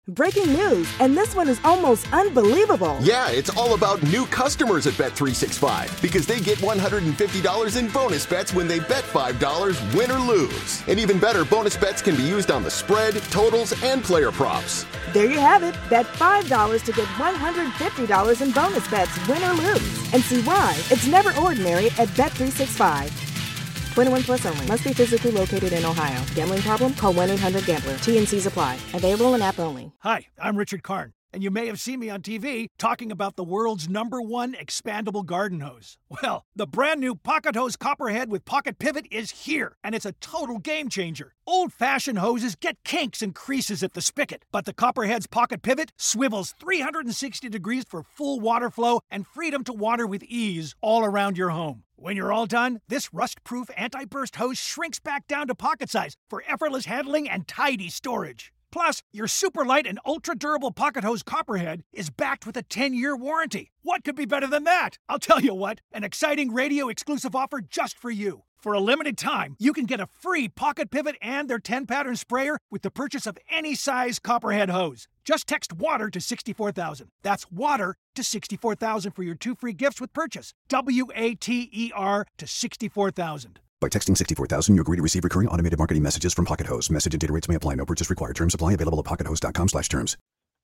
Breaking news, and this one is almost unbelievable. Yeah, it's all about new customers at Bet365 because they get $150 in bonus bets when they bet $5, win or lose. And even better, bonus bets can be used on the spread, totals, and player props. There you have it. Bet $5 to get $150 in bonus bets, win or lose. And see why it's never ordinary at Bet365. 21 plus only. Must be physically located in Ohio. Gambling problem? Call 1-800-GAMBLER. TNCs apply. Available in app only. Hi, I'm Richard Karn, and you may have seen me on TV talking about the world's #1 expandable garden hose. Well, the brand new Pocket Hose Copperhead with Pocket Pivot is here, and it's a total game changer. Old-fashioned hoses get kinks and creases at the spigot, but the Copperhead's Pocket Pivot swivels 360 degrees for full water flow and freedom to water with ease all around your home. When you're all done, this rust-proof anti-burst hose shrinks back down to pocket size for effortless handling and tidy storage. Plus, your super light and ultra-durable Pocket Hose Copperhead is backed with a 10-year warranty. What could be better than that? I'll tell you what, an exciting radio-exclusive offer just for you. For a limited time, you can get a free Pocket Pivot and their 10-pattern sprayer with the purchase of any size Copperhead hose. Just text WATER to 64,000. That's WATER to 64,000 for your 2 free gifts with purchase. WATER to 64,000. By texting 64,000, you agree to receive recurring automated marketing messages from Pocket Hose. Message and data rates may apply. No purchase required. Terms apply. Available at pockethose.com/terms.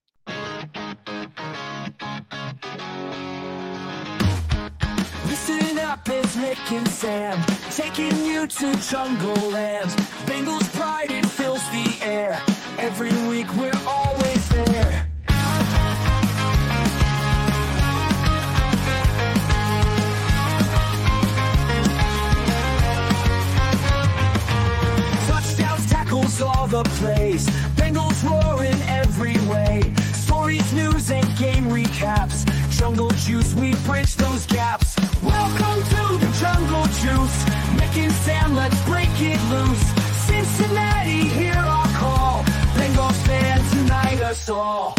Listen up, it's Nick and Sam, taking you to Jungle Land. Bengals pride, it fills the air. Every week we're always there. Touchdowns, tackles, all the plays. Bengals roaring every way. Stories, news, and game recaps. Jungle Juice, we bridge those gaps. Welcome to the Jungle Juice. Nick and Sam, let's break it loose. Cincinnati, hear our call. Bengals fans, unite us all.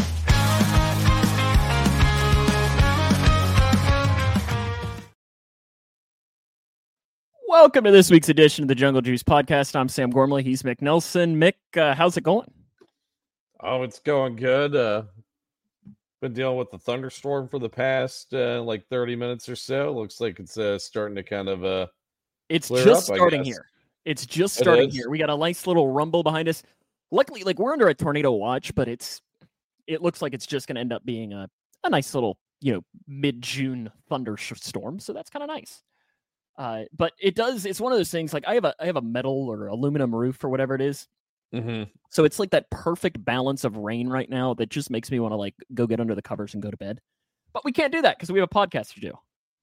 Welcome to this week's edition of the Jungle Juice Podcast. I'm Sam Gormley. He's Mick Nelson. Mick, how's it going? Oh, it's going good. Been dealing with the thunderstorm for the past 30 minutes or so. Looks like it's starting to kind of it's clear just up, starting here. It's just starting here. We got a nice little rumble behind us. Luckily, we're under a tornado watch, but it looks like it's just going to end up being a nice little, mid-June thunderstorm. So that's kind of nice. But it's one of those things, I have a metal or aluminum roof or whatever it is. Mm-hmm. So it's like that perfect balance of rain right now that just makes me want to go get under the covers and go to bed. But we can't do that because we have a podcast to do.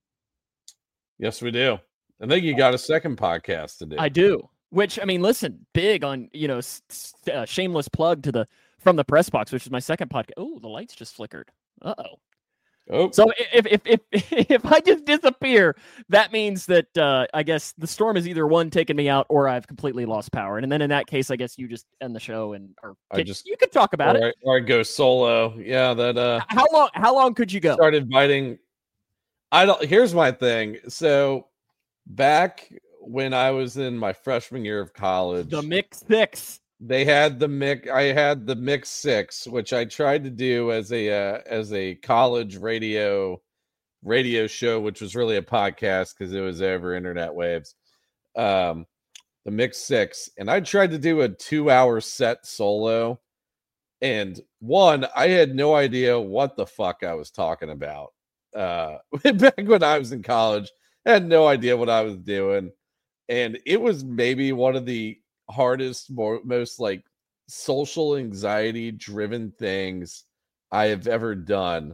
Yes, we do. I think you got a second podcast to do. I do. Which, listen, big on, shameless plug from the press box, which is my second podcast. Oh, the lights just flickered. Uh-oh. Oh. So if I just disappear, that means that I guess the storm is either one taking me out or I've completely lost power. And then in that case, I guess you just end the show you could talk about it. Or I go solo. Yeah, that how long could you go? Start inviting. Here's my thing. So back when I was in my freshman year of college, the Mix 6. They had I had the Mix 6, which I tried to do as a college radio show, which was really a podcast because it was over internet waves. The Mix 6, and I tried to do a 2-hour set solo, and I had no idea what the fuck I was talking about. Back when I was in college, I had no idea what I was doing, and it was maybe one of the hardest, most social anxiety driven things I have ever done.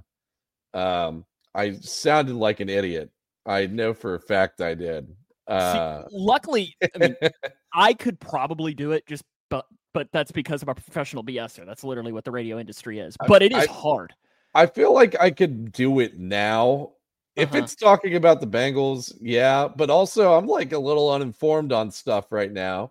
I sounded like an idiot. I know for a fact I did. Luckily, I could probably do it but that's because I'm a professional BSer. That's literally what the radio industry is. But it is hard. I feel like I could do it now. If it's talking about the Bengals, yeah, but also I'm a little uninformed on stuff right now.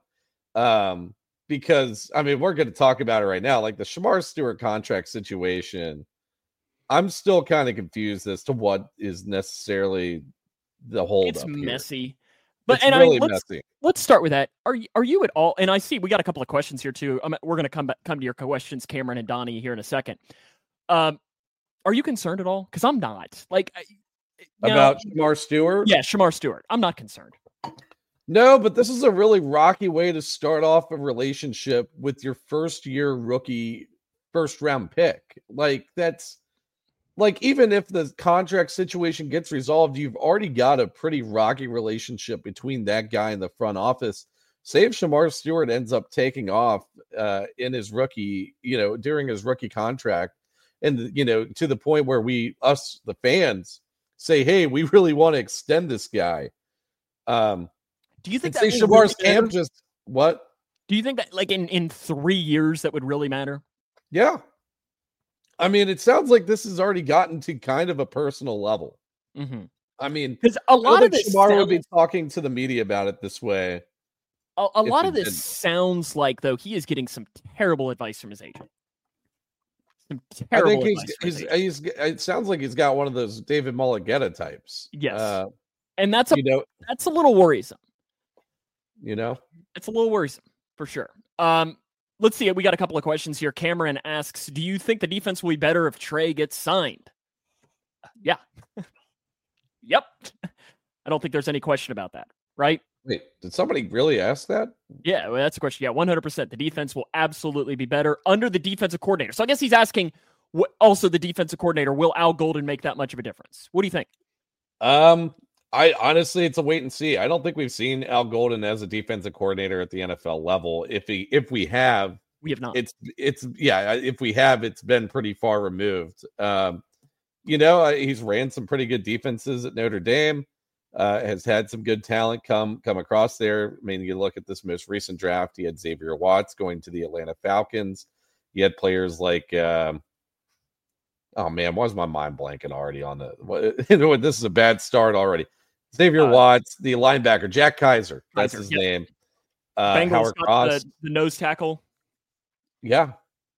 Because we're going to talk about it right now, the Shemar Stewart contract situation. I'm still kind of confused as to what is necessarily the hold. It's messy. But it's really messy. Let's start with that. Are you at all? And I see we got a couple of questions here too. We're going to come to your questions, Cameron and Donnie, here in a second. Are you concerned at all? Because I'm not. Like about Shemar Stewart? Yeah, Shemar Stewart. I'm not concerned. No, but this is a really rocky way to start off a relationship with your first-year rookie first-round pick. Like, that's like, even if the contract situation gets resolved, you've already got a pretty rocky relationship between that guy and the front office. Say if Shemar Stewart ends up taking off in his rookie, during his rookie contract, and, to the point where us, the fans, say, hey, we really want to extend this guy. Do you think that Shamar's camp just what? Do you think that like in 3 years that would really matter? Yeah. I mean, it sounds like this has already gotten to kind of a personal level. Mm-hmm. I mean, because a lot of this Shemar would be talking to the media about it this way. A lot of this sounds like, though, he is getting some terrible advice from his agent. Some terrible advice. It sounds like he's got one of those David Mulligetta types. Yes, and that's a little worrisome. It's a little worrisome for sure. Let's see. We got a couple of questions here. Cameron asks, do you think the defense will be better if Trey gets signed? Yeah. Yep. I don't think there's any question about that, right? Wait, did somebody really ask that? Yeah, well, that's a question. Yeah, 100%. The defense will absolutely be better under the defensive coordinator. So I guess he's asking, also the defensive coordinator, will Al Golden make that much of a difference? What do you think? I honestly, it's a wait and see. I don't think we've seen Al Golden as a defensive coordinator at the NFL level. If we have, we have not. If we have, it's been pretty far removed. He's ran some pretty good defenses at Notre Dame. Has had some good talent come across there. I mean, you look at this most recent draft, he had Xavier Watts going to the Atlanta Falcons. He had players like, oh man, why is my mind blanking already on this is a bad start already. Xavier Watts, the linebacker, Jack Kaiser, that's his name. Bengals got the nose tackle. Yeah.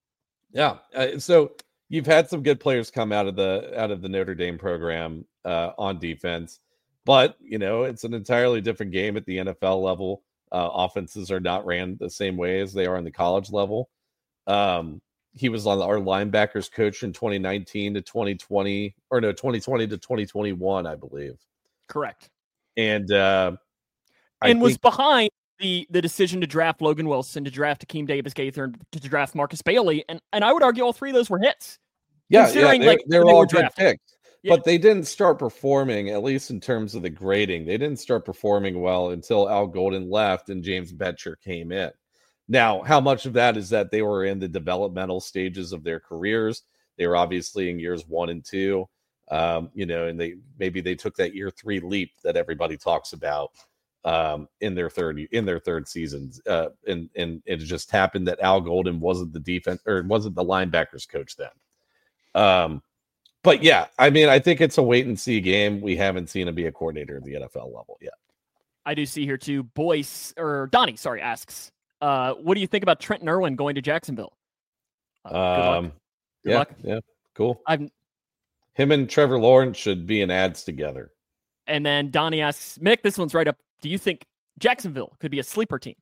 So you've had some good players come out of the Notre Dame program on defense. But, it's an entirely different game at the NFL level. Offenses are not ran the same way as they are in the college level. He was on our linebackers coach in 2019 to 2020, or no, 2020 to 2021, I believe. Correct. And was behind the decision to draft Logan Wilson, to draft Akeem Davis Gaither, and to draft Marcus Bailey. And I would argue all three of those were hits. Yeah, they're all good picks. Yeah. But they didn't start performing, at least in terms of the grading. They didn't start performing well until Al Golden left and James Betcher came in. Now, how much of that is that they were in the developmental stages of their careers? They were obviously in years 1 and 2, and they took that year 3 leap that everybody talks about in their third seasons. And it just happened that Al Golden wasn't the linebackers coach then. But yeah, I mean, I think it's a wait and see game. We haven't seen him be a coordinator at the NFL level yet. I do see here too. Donnie, asks, what do you think about Trenton Irwin going to Jacksonville? Good luck. Yeah, cool. Him and Trevor Lawrence should be in ads together. And then Donnie asks, Mick, this one's right up. Do you think Jacksonville could be a sleeper team?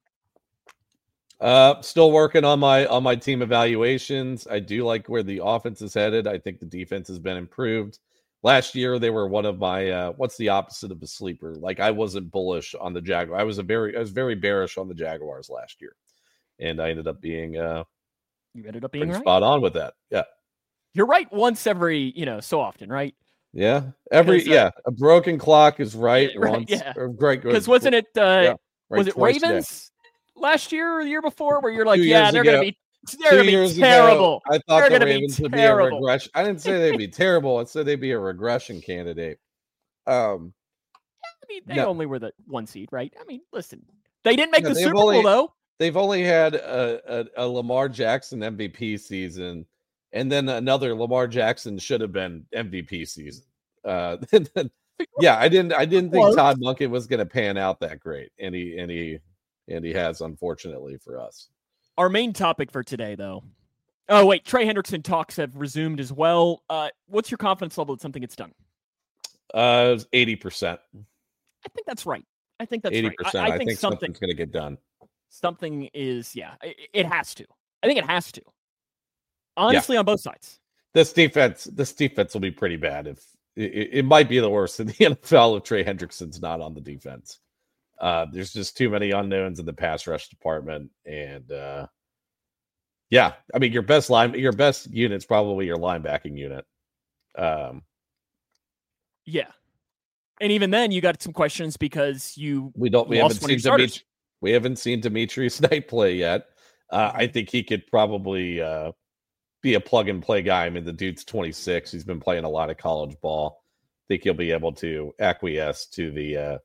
Still working on my team evaluations. I do like where the offense is headed. I think the defense has been improved. Last year, they were one of my what's the opposite of a sleeper? Like, I wasn't bullish on the Jaguars. I was very bearish on the Jaguars last year, and I ended up being right. Spot on with that. Yeah, you're right once every so often, right? Yeah, a broken clock is right once. Yeah, great. Because wasn't it? Was it Ravens last year or the year before where you're like, they're going to be terrible. I thought the Ravens would be a regression. I didn't say they'd be terrible. I said they'd be a regression candidate. I mean, they only were the 1 seed, right? I mean, listen, they didn't make the Super Bowl though. They've only had a Lamar Jackson MVP season, and then another Lamar Jackson should have been MVP season. I didn't think Todd Monken was going to pan out that great, and he has, unfortunately for us. Our main topic for today, though. Oh, wait. Trey Hendrickson talks have resumed as well. What's your confidence level that something gets done? 80%. I think that's right. I think that's 80%. right. I think something's going to get done. Something is, it has to. I think it has to. Honestly, on both sides. This defense will be pretty bad. If it might be the worst in the NFL if Trey Hendrickson's not on the defense. There's just too many unknowns in the pass rush department, and I mean your best unit's probably your linebacking unit. And even then, you got some questions because we haven't seen Demetrius Knight play yet. I think he could probably be a plug and play guy. I mean, the dude's 26. He's been playing a lot of college ball. I think he'll be able to acquiesce to the.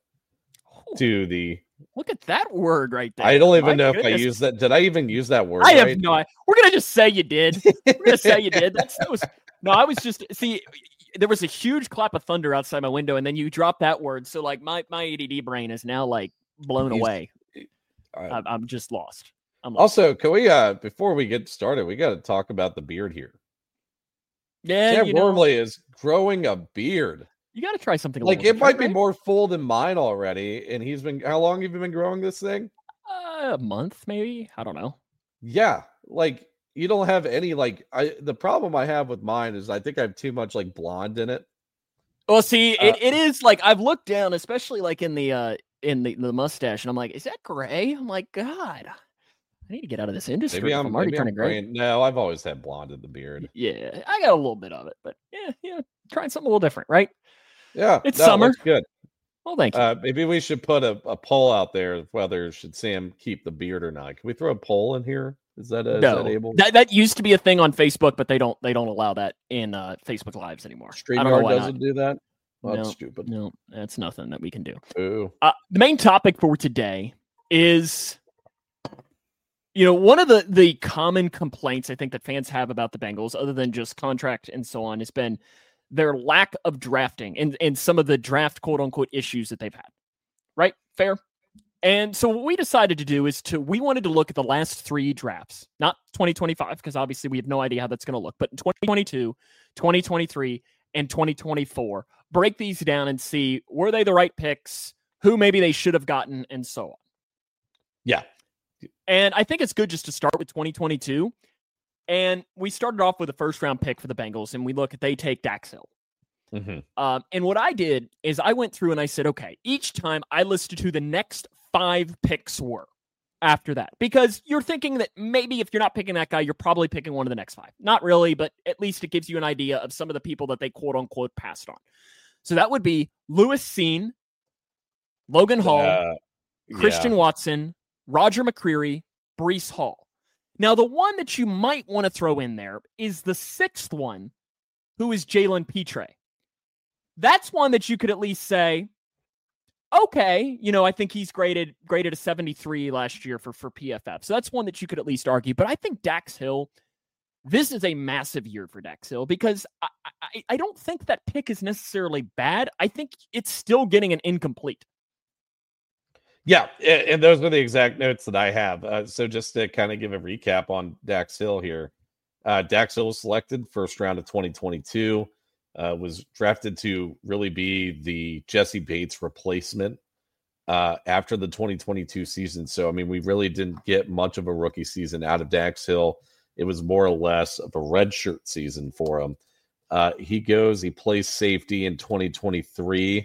Look at that word right there. I don't even know if I used that. Did I even use that word? I have no idea. We're gonna just say you did. We're gonna say you did. I was just there was a huge clap of thunder outside my window, and then you dropped that word. So like my ADD brain is now like blown away. I'm just lost. Also, can we before we get started, we got to talk about the beard here. Yeah, Sam Wormley is growing a beard. You got to try something like it might be more full than mine already. And he's been, how long have you been growing this thing? A month, maybe. I don't know. Yeah, like you don't have any the problem I have with mine is I think I have too much like blonde in it. Well, see, it is like I've looked down, especially like in the mustache, and I'm like, is that gray? I'm like, God, I need to get out of this industry. Maybe I'm already turning gray. No, I've always had blonde in the beard. Yeah, I got a little bit of it, but yeah, trying something a little different, right? Yeah, it's summer. Looks good. Well, thank you. Maybe we should put a poll out there of whether should Sam keep the beard or not. Can we throw a poll in here? Is that able? That used to be a thing on Facebook, but they don't allow that in Facebook Lives anymore. StreamYard doesn't do that. Well, that's stupid. No, that's nothing that we can do. Ooh. The main topic for today is, one of the common complaints I think that fans have about the Bengals, other than just contract and so on, has been their lack of drafting and some of the draft quote unquote issues that they've had. Right? Fair. And so what we decided to do is we wanted to look at the last 3 drafts, not 2025, because obviously we have no idea how that's going to look, but in 2022, 2023, and 2024, break these down and see, were they the right picks, who maybe they should have gotten, and so on. Yeah. And I think it's good just to start with 2022. And we started off with a first-round pick for the Bengals, and they take Dax Hill. Mm-hmm. And what I did is I went through and I said, okay, each time I listed who the next 5 picks were after that. Because you're thinking that maybe if you're not picking that guy, you're probably picking one of the next 5. Not really, but at least it gives you an idea of some of the people that they quote-unquote passed on. So that would be Lewis Cine, Logan Hall, Christian Watson, Roger McCreary, Breece Hall. Now, the one that you might want to throw in there is the 6th one, who is Jalen Petre. That's one that you could at least say, okay, I think he's graded a 73 last year for PFF. So that's one that you could at least argue. But I think Dax Hill, this is a massive year for Dax Hill because I don't think that pick is necessarily bad. I think it's still getting an incomplete. Yeah, and those are the exact notes that I have. So just to kind of give a recap on Dax Hill here. Dax Hill was selected first round of 2022, was drafted to really be the Jesse Bates replacement after the 2022 season. So, I mean, we really didn't get much of a rookie season out of Dax Hill. It was more or less of a redshirt season for him. He plays safety in 2023,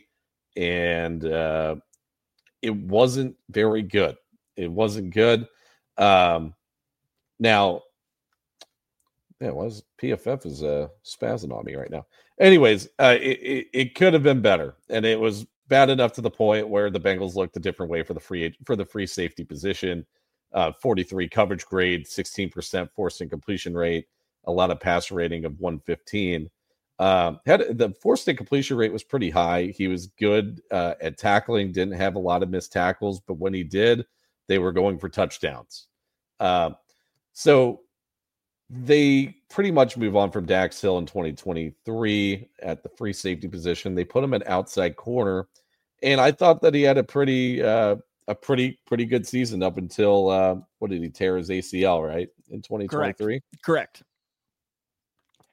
and it wasn't very good. It wasn't good. Now, PFF is spazzing on me right now. Anyways, it could have been better, and it was bad enough to the point where the Bengals looked a different way for the free safety position. 43 coverage grade, 16% forced incompletion rate, a lot of passer rating of 115. The forced incompletion rate was pretty high. He was good at tackling, didn't have a lot of missed tackles, but when he did, they were going for touchdowns. So they pretty much move on from Dax Hill in 2023 at the free safety position. They put him at outside corner, and I thought that he had a pretty good season up until what did he tear his ACL, right, in 2023? Correct.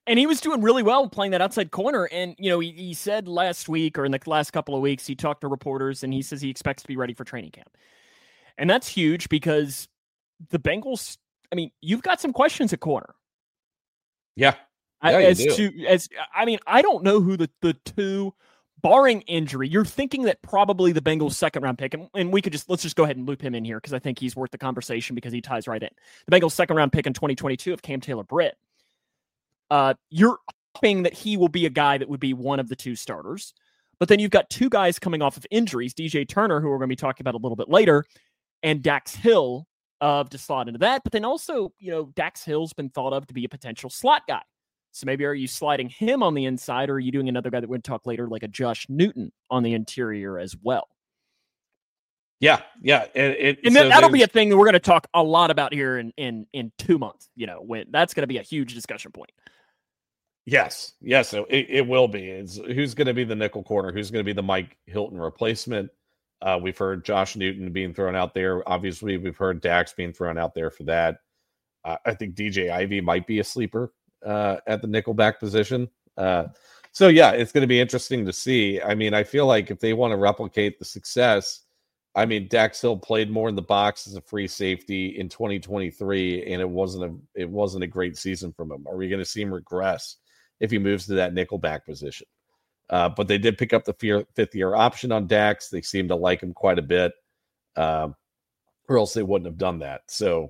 And he was doing really well playing that outside corner. And, he said last week or in the last couple of weeks, he talked to reporters and he says he expects to be ready for training camp. And that's huge because the Bengals, you've got some questions at corner. Yeah. I don't know who the two, barring injury, you're thinking that probably the Bengals second round pick, and let's just go ahead and loop him in here because I think he's worth the conversation because he ties right in. The Bengals second round pick in 2022 of Cam Taylor-Britt. You're hoping that he will be a guy that would be one of the two starters. But then you've got two guys coming off of injuries, DJ Turner, who we're going to be talking about a little bit later, and Dax Hill to slot into that. But then also, Dax Hill's been thought of to be a potential slot guy. So maybe are you sliding him on the inside, or are you doing another guy that we're going to talk later, like a Josh Newton on the interior as well? Yeah. That'll be a thing that we're going to talk a lot about here in 2 months. When that's going to be a huge discussion point. Yes, it will be. It's who's going to be the nickel corner? Who's going to be the Mike Hilton replacement? We've heard Josh Newton being thrown out there. Obviously, we've heard Dax being thrown out there for that. I think DJ Ivey might be a sleeper at the nickelback position. So, it's going to be interesting to see. I feel like if they want to replicate the success, Dax Hill played more in the box as a free safety in 2023, and it wasn't a great season from him. Are we going to see him regress if he moves to that nickelback position? But they did pick up the fifth-year option on Dax. They seem to like him quite a bit, or else they wouldn't have done that. So,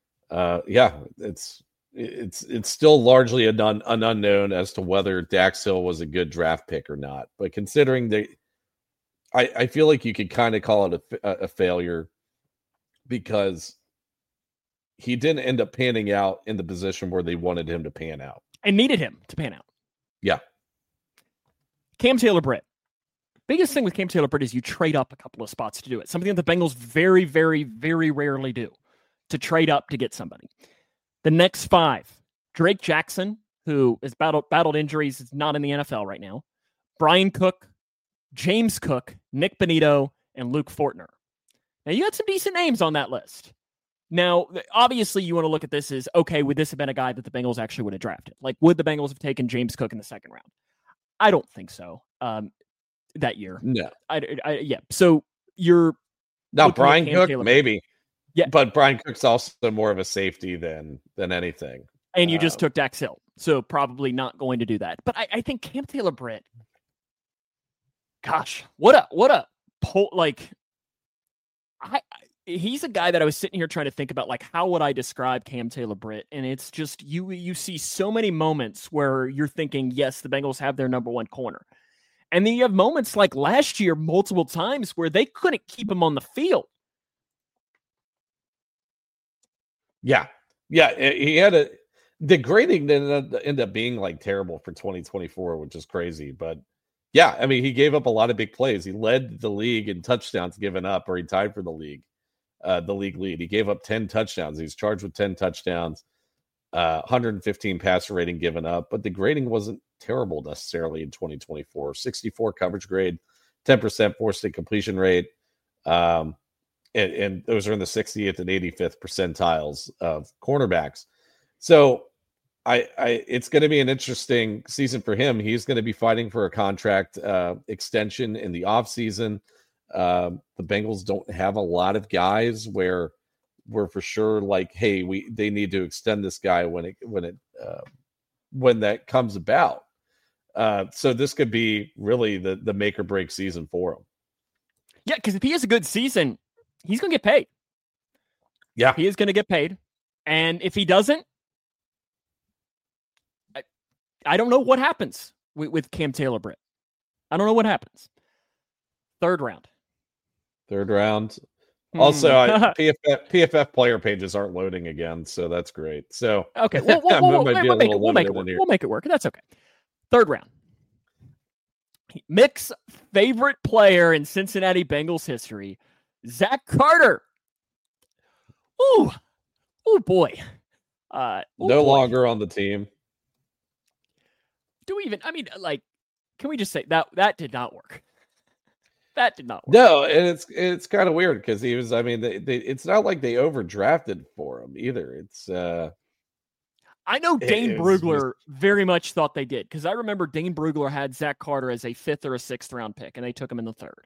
it's still largely an unknown as to whether Dax Hill was a good draft pick or not. But considering I feel like you could kind of call it a failure because he didn't end up panning out in the position where they wanted him to pan out. And needed him to pan out. Yeah. Cam Taylor-Britt. Biggest thing with Cam Taylor-Britt is you trade up a couple of spots to do it. Something that the Bengals very, very, very rarely do, to trade up to get somebody. The next five, Drake Jackson, who has battled injuries, is not in the NFL right now. Brian Cook, James Cook, Nick Bonito, and Luke Fortner. Now, you got some decent names on that list. Now, obviously, you want to look at this as, okay, would this have been a guy that the Bengals actually would have drafted? Like, would the Bengals have taken James Cook in the second round? I don't think so. That year. No. Yeah. So you're... Now, Brian Cook, maybe. Yeah. But Brian Cook's also more of a safety than anything. And you just took Dax Hill. So probably not going to do that. But I think Cam Taylor-Britt, gosh, what a pull, like, he's a guy that I was sitting here trying to think about, like, how would I describe Cam Taylor-Britt? And it's just, you see so many moments where you're thinking, yes, the Bengals have their number one corner. And then you have moments like last year, multiple times where they couldn't keep him on the field. Yeah. He had the grading didn't end up being like terrible for 2024, which is crazy. But yeah, he gave up a lot of big plays. He led the league in touchdowns given up, or he tied for the league lead. He gave up 10 touchdowns. He's charged with 10 touchdowns, 115 passer rating given up, but the grading wasn't terrible necessarily in 2024. 64 coverage grade, 10% forced completion rate. And those are in the 60th and 85th percentiles of cornerbacks. So it's going to be an interesting season for him. He's going to be fighting for a contract extension in the offseason. The Bengals don't have a lot of guys where we're for sure like, hey, they need to extend this guy when that comes about. So this could be really the make or break season for him. Yeah, because if he has a good season, he's going to get paid. Yeah. He is going to get paid. And if he doesn't, I don't know what happens with Cam Taylor-Britt. I don't know what happens. Third round. Also, PFF player pages aren't loading again, so that's great. So okay, we'll make it work. That's okay. Third round. Mick's favorite player in Cincinnati Bengals history, Zach Carter. Oh boy. No longer on the team. Can we just say that did not work? That did not work. No, and it's kind of weird because he was. It's not like they overdrafted for him either. It's. I know Dane Brugler very much thought they did, because I remember Dane Brugler had Zach Carter as a 5th or a 6th round pick, and they took him in the 3rd.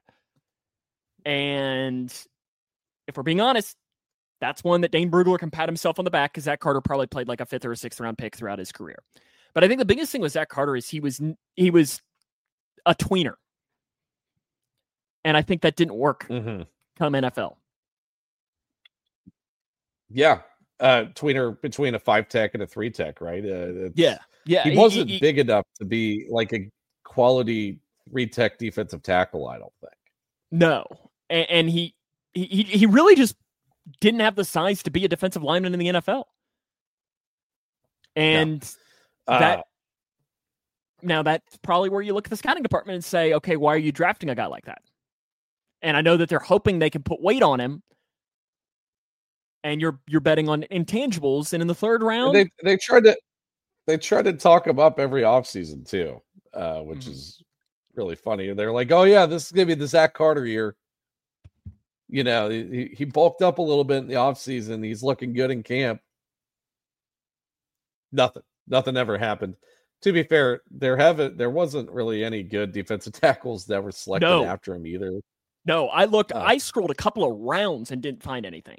And if we're being honest, that's one that Dane Brugler can pat himself on the back, because Zach Carter probably played like a 5th or a 6th round pick throughout his career. But I think the biggest thing with Zach Carter is he was a tweener. And I think that didn't work come NFL. Yeah. Tweener between a 5-tech and a 3-tech, right? Yeah. He wasn't big enough to be like a quality 3-tech defensive tackle, I don't think. No. And he really just didn't have the size to be a defensive lineman in the NFL. And that's probably where you look at the scouting department and say, okay, why are you drafting a guy like that? And I know that they're hoping they can put weight on him. And you're betting on intangibles, and in the 3rd round, they tried to talk him up every offseason too, which is really funny. They're like, "Oh yeah, this is gonna be the Zach Carter year." You know, he bulked up a little bit in the offseason. He's looking good in camp. Nothing ever happened. To be fair, there wasn't really any good defensive tackles that were selected after him either. No, I looked. I scrolled a couple of rounds and didn't find anything.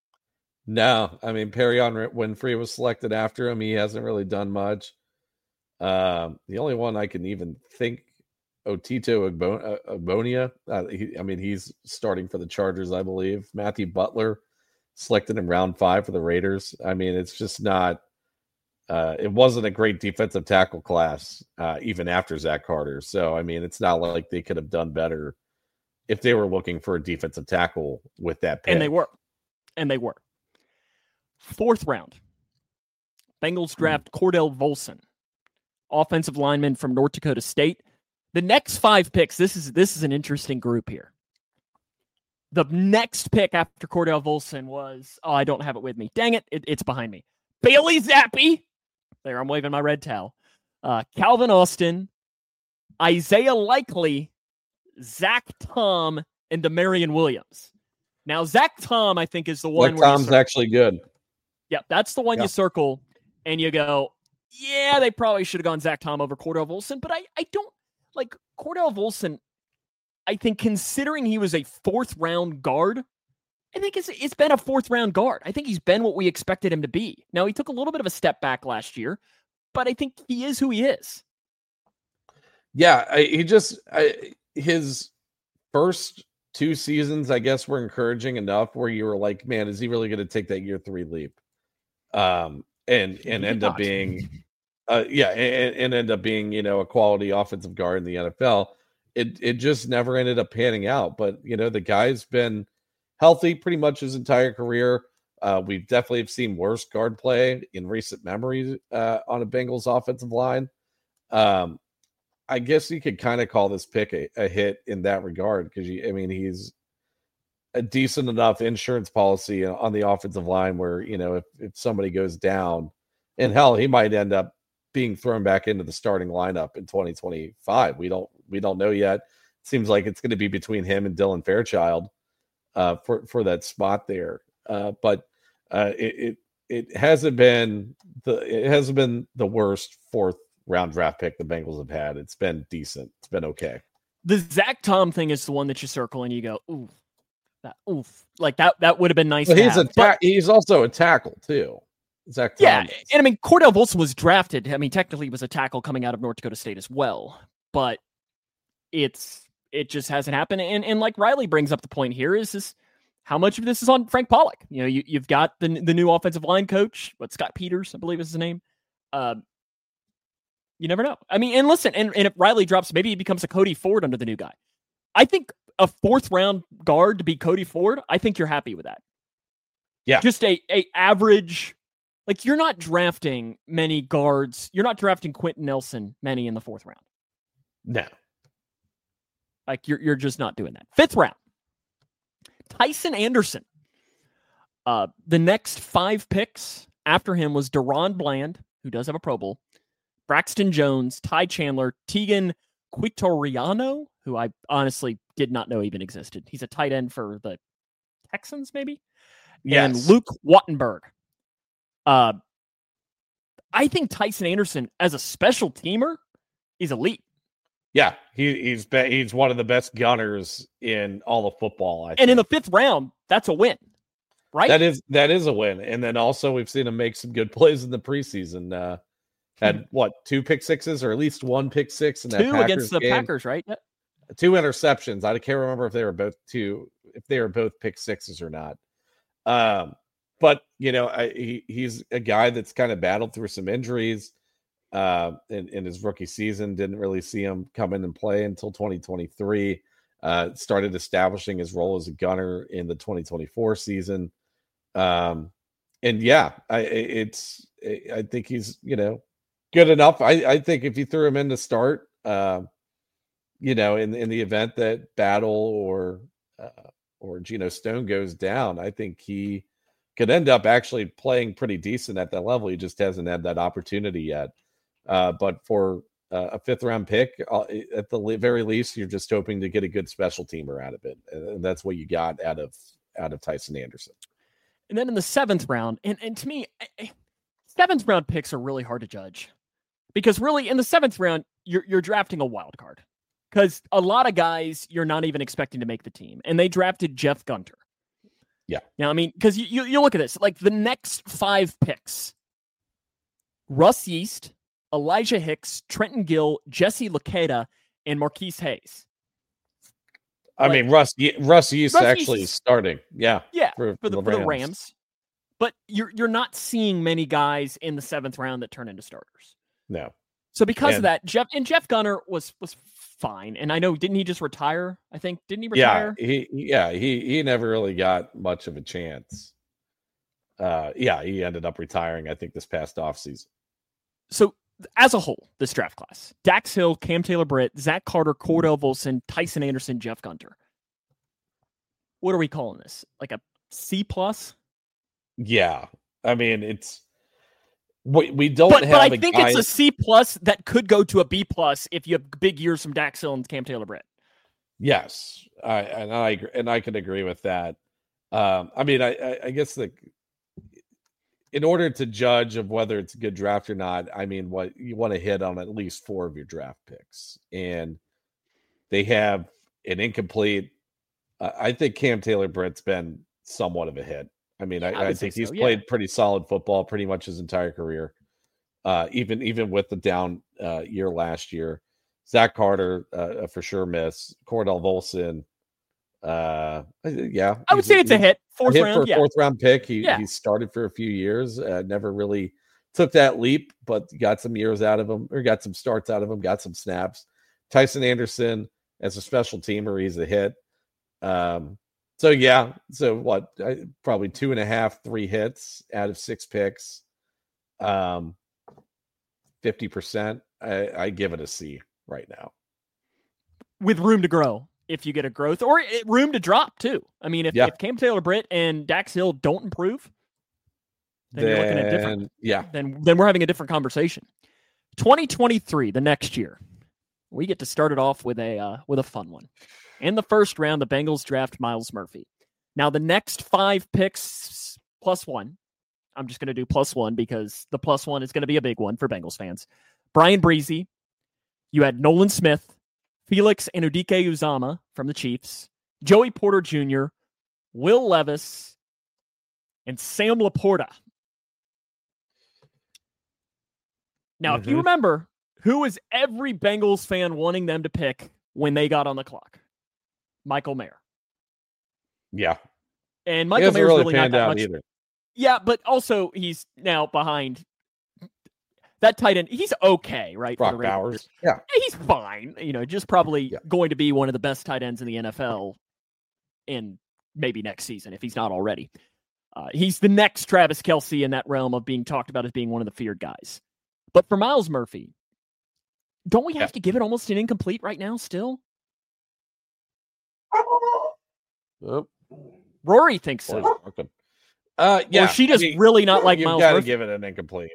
No, I mean, Perion Winfrey was selected after him. He hasn't really done much. The only one I can even think, Otito Agbonia. He's starting for the Chargers, I believe. Matthew Butler selected in round 5 for the Raiders. I mean, it's just not. It wasn't a great defensive tackle class, even after Zach Carter. So, I mean, it's not like they could have done better if they were looking for a defensive tackle with that pick. And they were. 4th round, Bengals draft Cordell Volson, offensive lineman from North Dakota State. The next 5 picks, this is an interesting group here. The next pick after Cordell Volson was, I don't have it with me. Dang it, it's behind me. Bailey Zappi. There, I'm waving my red towel. Calvin Austin, Isaiah Likely, Zach Tom, and Demarion Williams. Now, Zach Tom, I think, is the one. Tom's actually good. Yep, that's the one you circle, and you go, yeah, they probably should have gone Zach Tom over Cordell Volson, but I don't like Cordell Volson. I think considering he was a 4th round guard, I think it's been a 4th round guard. I think he's been what we expected him to be. Now, he took a little bit of a step back last year, but I think he is who he is. Yeah, his first 2 seasons, I guess, were encouraging enough where you were like, man, is he really going to take that year 3 leap? And end up being, and end up being, a quality offensive guard in the NFL. It just never ended up panning out. But, the guy's been healthy pretty much his entire career. We definitely have seen worse guard play in recent memory on a Bengals offensive line. I guess you could kind of call this pick a hit in that regard because, he's a decent enough insurance policy on the offensive line where, if somebody goes down, and hell, he might end up being thrown back into the starting lineup in 2025. We don't know yet. It seems like it's going to be between him and Dylan Fairchild for that spot there. But it hasn't been the worst 4th round draft pick the Bengals have had. It's been decent. It's been okay. The Zach Tom thing is the one that you circle and you go, ooh, like that would have been nice. Well, he's also a tackle too. Zach Tom. Yeah, and Cordell Volson was drafted. Technically he was a tackle coming out of North Dakota State as well, but it just hasn't happened. And like Riley brings up the point here is how much of this is on Frank Pollock? You've got the new offensive line coach, Scott Peters, I believe is his name. You never know. And listen, and if Riley drops, maybe he becomes a Cody Ford under the new guy. I think a 4th round guard to be Cody Ford, I think you're happy with that. Yeah. Just a average, like you're not drafting many guards. You're not drafting Quentin Nelson many in the 4th round. No. Like you're just not doing that. 5th round. Tyson Anderson. The next 5 picks after him was Deron Bland, who does have a Pro Bowl, Braxton Jones, Ty Chandler, Tegan Quitoriano, who I honestly did not know even existed. He's a tight end for the Texans, maybe? Yes. And Luke Wattenberg. I I think Tycen Anderson as a special teamer is elite. Yeah, he's one of the best gunners in all of football. I think. And in the 5th round, that's a win, right? That is a win. And then also we've seen him make some good plays in the preseason. Had 2 pick sixes or at least 1 pick six in that 2 Packers against the game. Packers, right? Yep. 2 interceptions. I can't remember if they were both pick sixes or not. But he's a guy that's kind of battled through some injuries in his rookie season. Didn't really see him come in and play until 2023. Started establishing his role as a gunner in the 2024 season. And yeah, I think he's good enough. I think if you threw him in to start, in the event that Battle or Geno Stone goes down, I think he could end up actually playing pretty decent at that level. He just hasn't had that opportunity yet. But for a 5th round pick, at the very least, you're just hoping to get a good special teamer out of it, and that's what you got out of Tycen Anderson. And then in the 7th round, and to me, 7th round picks are really hard to judge because really in the 7th round, you're drafting a wild card because a lot of guys you're not even expecting to make the team, and they drafted Jeff Gunter. Yeah. Now, I mean, because you look at this, like the next 5 picks, Russ Yeast, Elijah Hicks, Trenton Gill, Jesse Luketa, and Marquise Hayes. I mean, Russ Yeast actually is starting. Yeah. Yeah, for the Rams. But you're not seeing many guys in the 7th round that turn into starters. No. So because of that, Jeff Gunter was fine. And I know, didn't he just retire? I think, didn't he retire? He never really got much of a chance. He ended up retiring, I think, this past offseason. So as a whole, this draft class, Dax Hill, Cam Taylor-Britt, Zach Carter, Cordell Volson, Tycen Anderson, Jeff Gunter. What are we calling this? Like a C+? Yeah. I mean, it's we don't have but I think it's a C+ that could go to a B+ if you have big years from Dax Hill and Cam Taylor-Britt. Yes. I can agree with that. I mean, I guess in order to judge of whether it's a good draft or not, I mean, what you want to hit on at least 4 of your draft picks, and they have an incomplete. I think Cam Taylor-Britt's been somewhat of a hit. I mean, I think he's played pretty solid football pretty much his entire career, even with the down year last year. Zach Carter, for sure, miss. Cordell Volson. I would say it's a hit. Fourth round pick. He started for a few years, never really took that leap, but got some years out of him, or got some starts out of him, got some snaps. Tycen Anderson as a special teamer, he's a hit. So what? Probably 2.5, 3 hits out of 6 picks. 50%. I give it a C right now, with room to grow. If you get a growth or room to drop too. I mean, if Cam Taylor-Britt and Dax Hill don't improve, then you're looking at different. Yeah. Then we're having a different conversation. 2023, the next year, we get to start it off with a fun one. In the 1st round, the Bengals draft Myles Murphy. Now, the next 5 picks +1. I'm just going to do +1 because the +1 is going to be a big one for Bengals fans. Brian Breezy. You had Nolan Smith, Felix Anudike-Uzomah from the Chiefs, Joey Porter Jr., Will Levis, and Sam Laporta. Now, if you remember, who was every Bengals fan wanting them to pick when they got on the clock? Michael Mayer. Yeah. And Michael Mayer's really not that much either. Yeah, but also he's now behind that tight end. He's okay, right? Brock Bowers. Yeah. He's fine. Just probably going to be one of the best tight ends in the NFL in maybe next season, if he's not already. He's the next Travis Kelce in that realm of being talked about as being one of the feared guys. But for Myles Murphy, don't we have to give it almost an incomplete right now still? Rory thinks so. Or she just really not like Myles Murphy. You've got to give it an incomplete.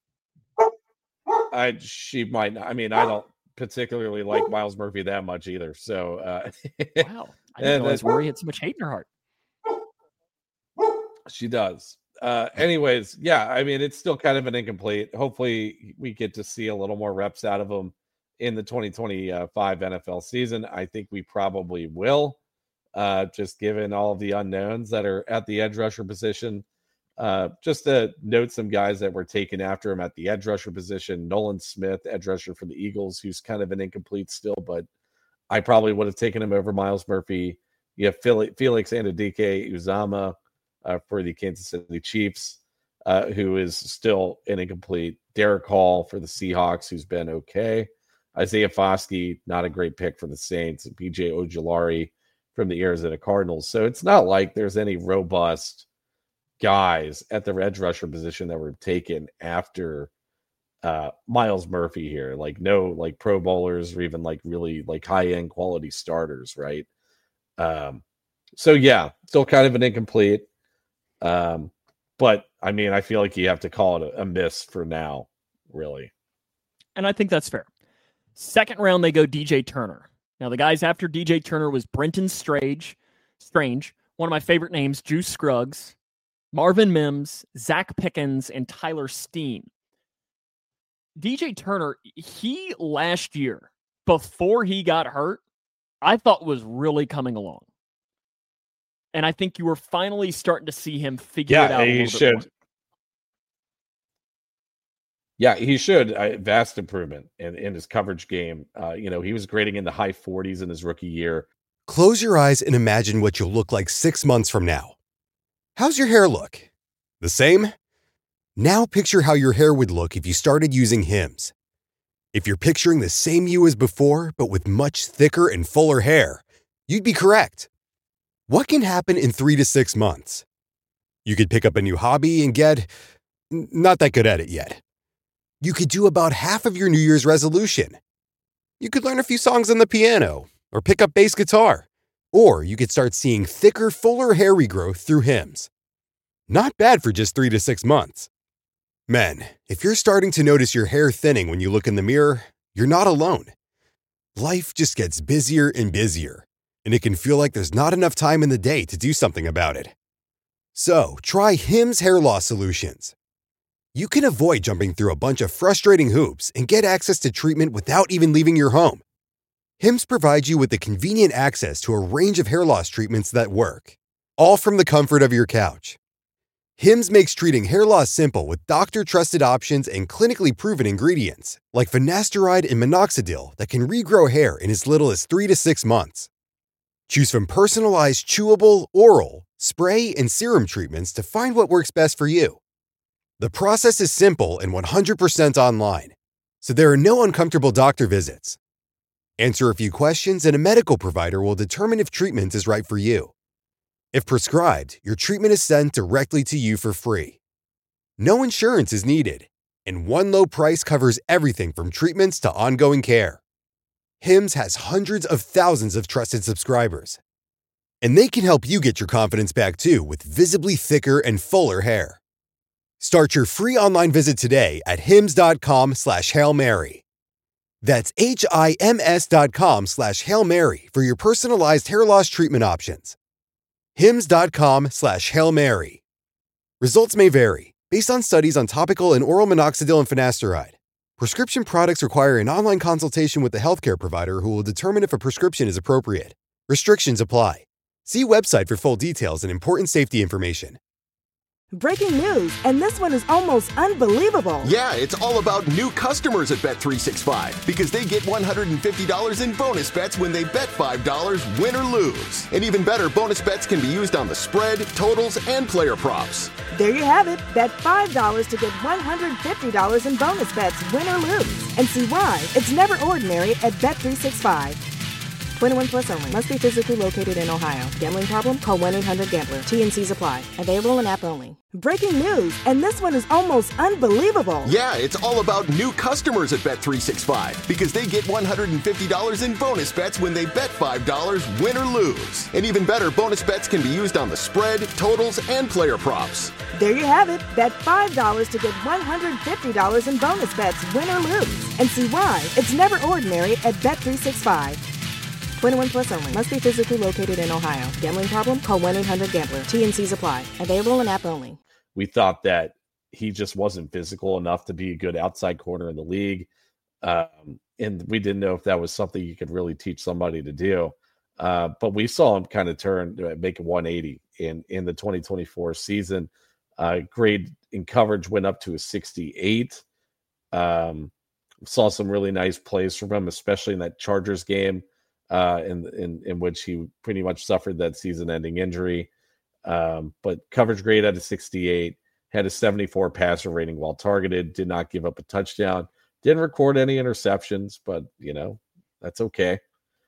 She might not. I mean, I don't particularly like Myles Murphy that much either. So, wow. I didn't realize Rory had so much hate in her heart. She does. Anyways, yeah, I mean, it's still kind of an incomplete. Hopefully we get to see a little more reps out of him in the 2025 NFL season. I think we probably will, just given all of the unknowns that are at the edge rusher position. Just to note some guys that were taken after him at the edge rusher position. Nolan Smith, edge rusher for the Eagles, who's kind of an incomplete still, but I probably would have taken him over Myles Murphy. You have Felix Anudike-Uzomah for the Kansas City Chiefs, who is still an incomplete. Derek Hall for the Seahawks, who's been okay. Isaiah Foskey, not a great pick for the Saints. BJ Ojulari from the Arizona Cardinals. So it's not like there's any robust guys at the edge rusher position that were taken after Myles Murphy here. Like no like Pro Bowlers or even like really like high-end quality starters, right? So yeah, still kind of an incomplete. But I mean, I feel like you have to call it a miss for now, really. And I think that's fair. Second round, they go DJ Turner. Now, the guys after DJ Turner was Brenton Strange, one of my favorite names, Juice Scruggs, Marvin Mims, Zach Pickens, and Tyler Steen. DJ Turner, he last year, before he got hurt, I thought was really coming along. And I think you were finally starting to see him figure it out. Yeah, he should. Yeah, he should. Vast improvement in his coverage game. He was grading in the high 40s in his rookie year. Close your eyes and imagine what you'll look like 6 months from now. How's your hair look? The same? Now picture how your hair would look if you started using Hims. If you're picturing the same you as before, but with much thicker and fuller hair, you'd be correct. What can happen in 3 to 6 months? You could pick up a new hobby and get not that good at it yet. You could do about half of your New Year's resolution. You could learn a few songs on the piano or pick up bass guitar. Or you could start seeing thicker, fuller hair regrowth through Hims. Not bad for just 3 to 6 months. Men, if you're starting to notice your hair thinning when you look in the mirror, you're not alone. Life just gets busier and busier, and it can feel like there's not enough time in the day to do something about it. So, try Hims Hair Loss Solutions. You can avoid jumping through a bunch of frustrating hoops and get access to treatment without even leaving your home. Hims provides you with the convenient access to a range of hair loss treatments that work, all from the comfort of your couch. Hims makes treating hair loss simple with doctor-trusted options and clinically proven ingredients, like finasteride and minoxidil that can regrow hair in as little as 3 to 6 months. Choose from personalized chewable, oral, spray, and serum treatments to find what works best for you. The process is simple and 100% online, so there are no uncomfortable doctor visits. Answer a few questions and a medical provider will determine if treatment is right for you. If prescribed, your treatment is sent directly to you for free. No insurance is needed, and one low price covers everything from treatments to ongoing care. Hims has hundreds of thousands of trusted subscribers, and they can help you get your confidence back too with visibly thicker and fuller hair. Start your free online visit today at hims.com/Hail Mary. That's HIMS.com/Hail Mary for your personalized hair loss treatment options. hims.com/Hail Mary. Results may vary based on studies on topical and oral minoxidil and finasteride. Prescription products require an online consultation with the healthcare provider who will determine if a prescription is appropriate. Restrictions apply. See website for full details and important safety information. Breaking news, and this one is almost unbelievable. Yeah, it's all about new customers at Bet365 because they get $150 in bonus bets when they bet $5, win or lose. And even better, bonus bets can be used on the spread, totals, and player props. There you have it. Bet $5 to get $150 in bonus bets, win or lose. And see why it's never ordinary at Bet365. 21 plus only. Must be physically located in Ohio. Gambling problem? Call 1-800-GAMBLER. T&Cs apply. Available in app only. Breaking news, and this one is almost unbelievable. Yeah, it's all about new customers at Bet365 because they get $150 in bonus bets when they bet $5, win or lose. And even better, bonus bets can be used on the spread, totals, and player props. There you have it. Bet $5 to get $150 in bonus bets, win or lose. And see why it's never ordinary at Bet365. 21 plus only. Must be physically located in Ohio. Gambling problem? Call 1-800-GAMBLER. T&Cs apply. Available in app only. We thought that he just wasn't physical enough to be a good outside corner in the league. And we didn't know if that was something you could really teach somebody to do. But we saw him kind of make a 180 in the 2024 season. Grade in coverage went up to a 68. Saw some really nice plays from him, especially in that Chargers game, in which he pretty much suffered that season-ending injury. But coverage grade at a 68, had a 74 passer rating while targeted, did not give up a touchdown, didn't record any interceptions, but that's okay.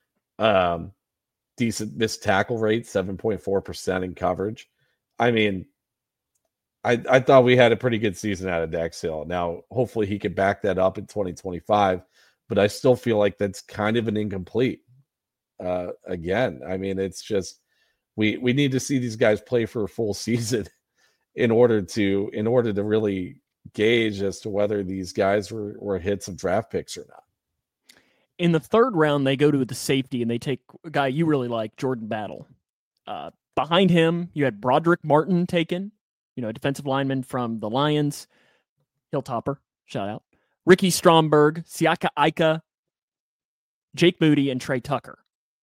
Decent missed tackle rate, 7.4% in coverage. I mean, I thought we had a pretty good season out of Dax Hill. Now, hopefully he can back that up in 2025, but I still feel like that's kind of an incomplete. Again, I mean, it's just we need to see these guys play for a full season in order to really gauge as to whether these guys were hits of draft picks or not. In the third round, they go to the safety and they take a guy you really like, Jordan Battle. Behind him, you had Broderick Martin taken, a defensive lineman from the Lions. Hilltopper, shout out. Ricky Stromberg, Siaka Ika, Jake Moody, and Trey Tucker.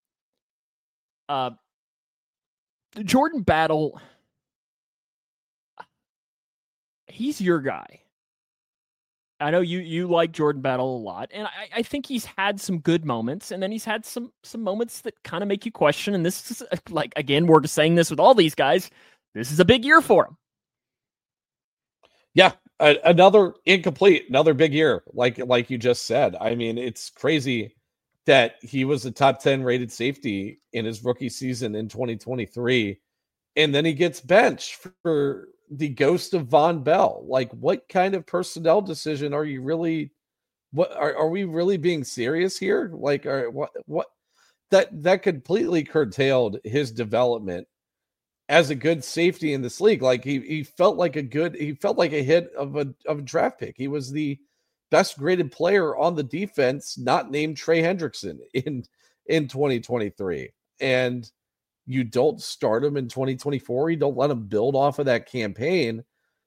Jordan Battle, he's your guy. I know you like Jordan Battle a lot, and I think he's had some good moments, and then he's had some moments that kind of make you question, and this is, like, again, we're just saying this with all these guys, this is a big year for him. Yeah, another incomplete, another big year, like you just said. I mean, it's crazy that he was a top 10 rated safety in his rookie season in 2023, and then he gets benched for the ghost of Von Bell. Like, what kind of personnel decision are you really? What are we really being serious here? Like, what that completely curtailed his development as a good safety in this league. Like, he felt like a hit of a draft pick. He was the best graded player on the defense, not named Trey Hendrickson in 2023, and you don't start him in 2024. You don't let him build off of that campaign.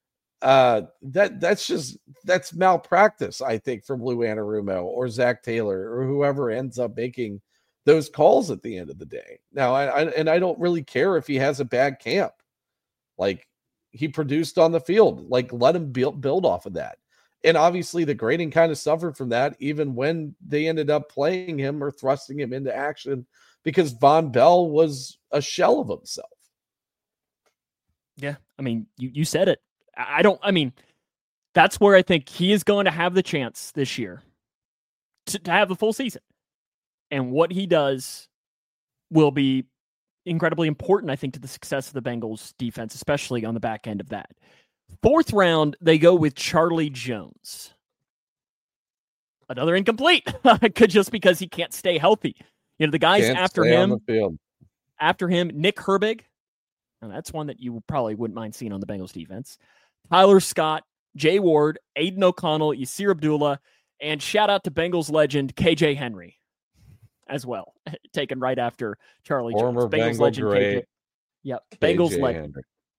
That's malpractice, I think, from Lou Anarumo or Zach Taylor or whoever ends up making those calls at the end of the day. Now, I don't really care if he has a bad camp. Like, he produced on the field. Like, let him build off of that. And obviously the grading kind of suffered from that, even when they ended up playing him or thrusting him into action, because Von Bell was a shell of himself. Yeah, I mean, you said it. That's where I think he is going to have the chance this year to have the full season. And what he does will be incredibly important, I think, to the success of the Bengals defense, especially on the back end of that. Fourth round, they go with Charlie Jones. Another incomplete. Just because he can't stay healthy. The guys after him, Nick Herbig. Now, that's one that you probably wouldn't mind seeing on the Bengals defense. Tyler Scott, Jay Ward, Aiden O'Connell, Yasir Abdullah, and shout out to Bengals legend KJ Henry as well, taken right after Charlie Jones. Former Bengals legend. Great. Yep, Bengals legend.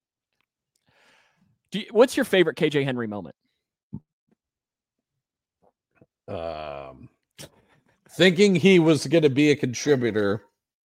What's your favorite KJ Henry moment? Thinking he was going to be a contributor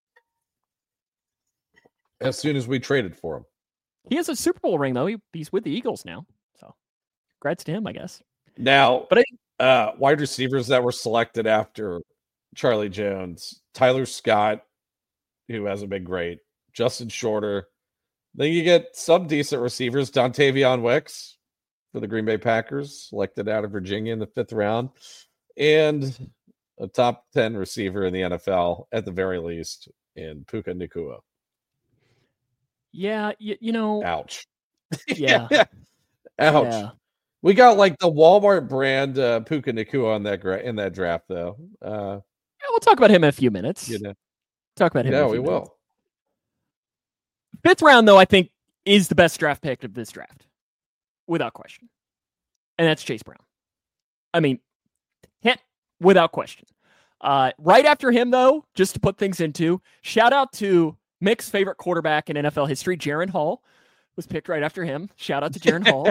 as soon as we traded for him. He has a Super Bowl ring, though. He's with the Eagles now. So, congrats to him, I guess. Now, wide receivers that were selected after Charlie Jones, Tyler Scott, who hasn't been great, Justin Shorter. Then you get some decent receivers, Dontavion Wicks for the Green Bay Packers, selected out of Virginia in the 5th round, and a top 10 receiver in the NFL at the very least in Puka Nacua. Yeah, Ouch. Yeah. Ouch. Yeah. We got like the Walmart brand Puka Nacua in that draft, though. We'll talk about him in a few minutes. Talk about him. Yeah, we will. 5th round, though, I think is the best draft pick of this draft, without question, and that's Chase Brown. I mean, without question. Right after him, though, just to put things into, shout out to Mick's favorite quarterback in NFL history, Jaren Hall, was picked right after him. Shout out to Jaron Hall.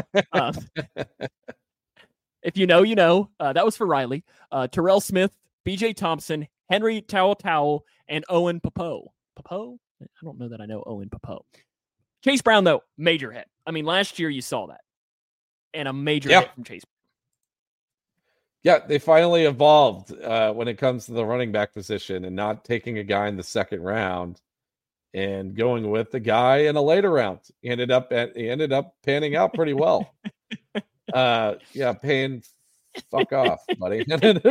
If you know, you know. That was for Riley. Terrell Smith, B.J. Thompson, Henry Towel, and Owen Popo. Popo? I don't know that I know Owen Popo. Chase Brown, though, major hit. I mean, last year you saw that. And a major hit from Chase Brown. Yeah, they finally evolved when it comes to the running back position and not taking a guy in the second round and going with the guy in a later round. He ended up panning out pretty well. Payne, fuck off, buddy.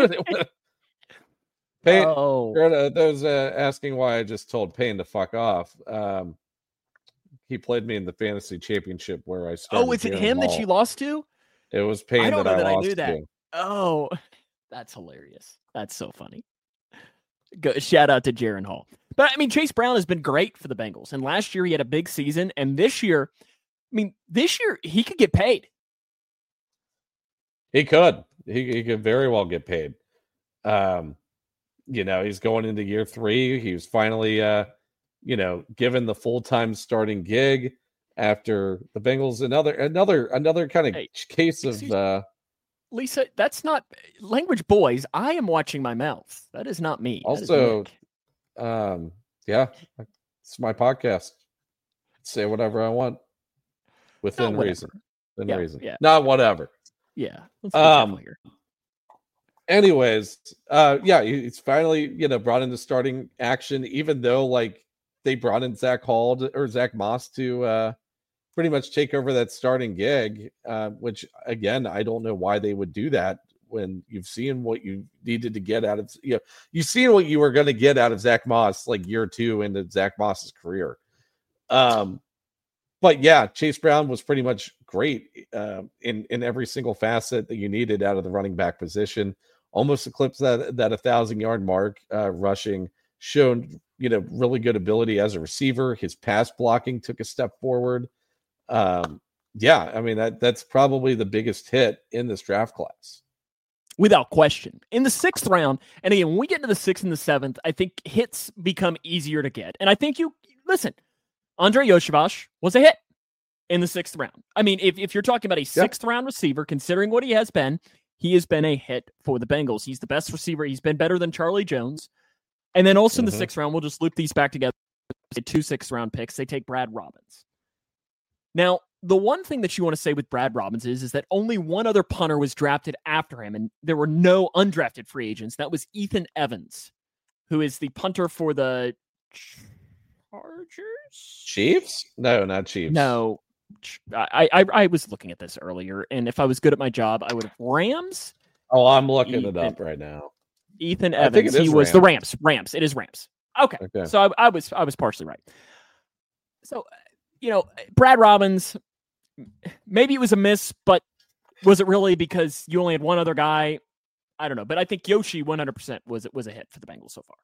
Payne, those asking why I just told Payne to fuck off. He played me in the fantasy championship where I started. Oh, is it him that you lost to? It was Payne that I lost I knew that. to. Oh, that's hilarious. That's so funny. Shout out to Jaron Hall. But, I mean, Chase Brown has been great for the Bengals. And last year he had a big season. And this year he could get paid. He could. He could very well get paid. He's going into year 3. He was finally, given the full-time starting gig after the Bengals. Another kind of case of... Lisa, that's not language, boys. I am watching my mouth. That is not me. Also, it's my podcast. Say whatever I want within reason. Yeah. Not whatever. Yeah. Let's be careful here. Anyways, he's finally, brought into starting action, even though they brought in Zach Moss to pretty much take over that starting gig, which again, I don't know why they would do that when you've seen what you needed to get out of, you've seen what you were going to get out of Zach Moss, year 2 into Zach Moss's career. But yeah, Chase Brown was pretty much great in every single facet that you needed out of the running back position. Almost eclipsed that 1,000-yard mark rushing, shown, really good ability as a receiver. His pass blocking took a step forward. That's probably the biggest hit in this draft class. Without question. In the 6th round, and again, when we get into the 6th and the 7th, I think hits become easier to get. And I think Andre Yoshavash was a hit in the 6th round. I mean, if you're talking about a 6th round receiver, considering what he has been a hit for the Bengals. He's the best receiver. He's been better than Charlie Jones. And then also in the 6th round, we'll just loop these back together. 2 6th round picks. They take Brad Robbins. Now, the one thing that you want to say with Brad Robbins is that only one other punter was drafted after him, and there were no undrafted free agents. That was Ethan Evans, who is the punter for the Chargers? Chiefs? No, not Chiefs. No. I was looking at this earlier, and if I was good at my job, I would have Rams. Oh, I'm looking it up right now. Ethan Evans. He was the Rams. Rams. It is Rams. Okay. So I was partially right. So, Brad Robbins, maybe it was a miss, but was it really because you only had one other guy? I don't know. But I think Yoshi 100% was a hit for the Bengals so far.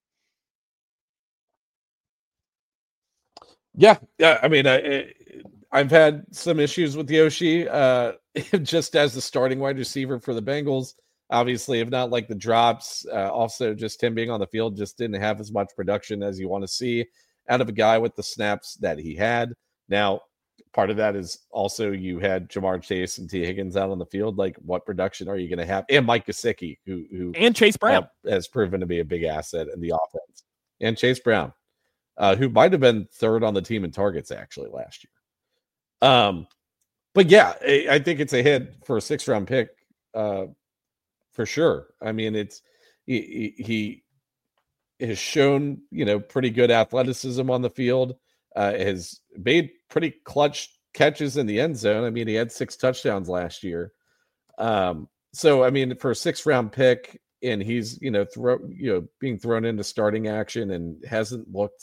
Yeah. I mean, I've had some issues with Yoshi just as the starting wide receiver for the Bengals. Obviously, if not the drops, also just him being on the field just didn't have as much production as you want to see out of a guy with the snaps that he had. Now, part of that is also you had Jamar Chase and T. Higgins out on the field. What production are you going to have? And Mike Gesicki, who and Chase Brown has proven to be a big asset in the offense. And Chase Brown, who might have been 3rd on the team in targets actually last year. But yeah, I think it's a hit for a 6th round pick for sure. I mean, he has shown pretty good athleticism on the field. Has made pretty clutch catches in the end zone. I mean, he had 6 touchdowns last year. So I mean, for a 6th round pick, and he's being thrown into starting action and hasn't looked,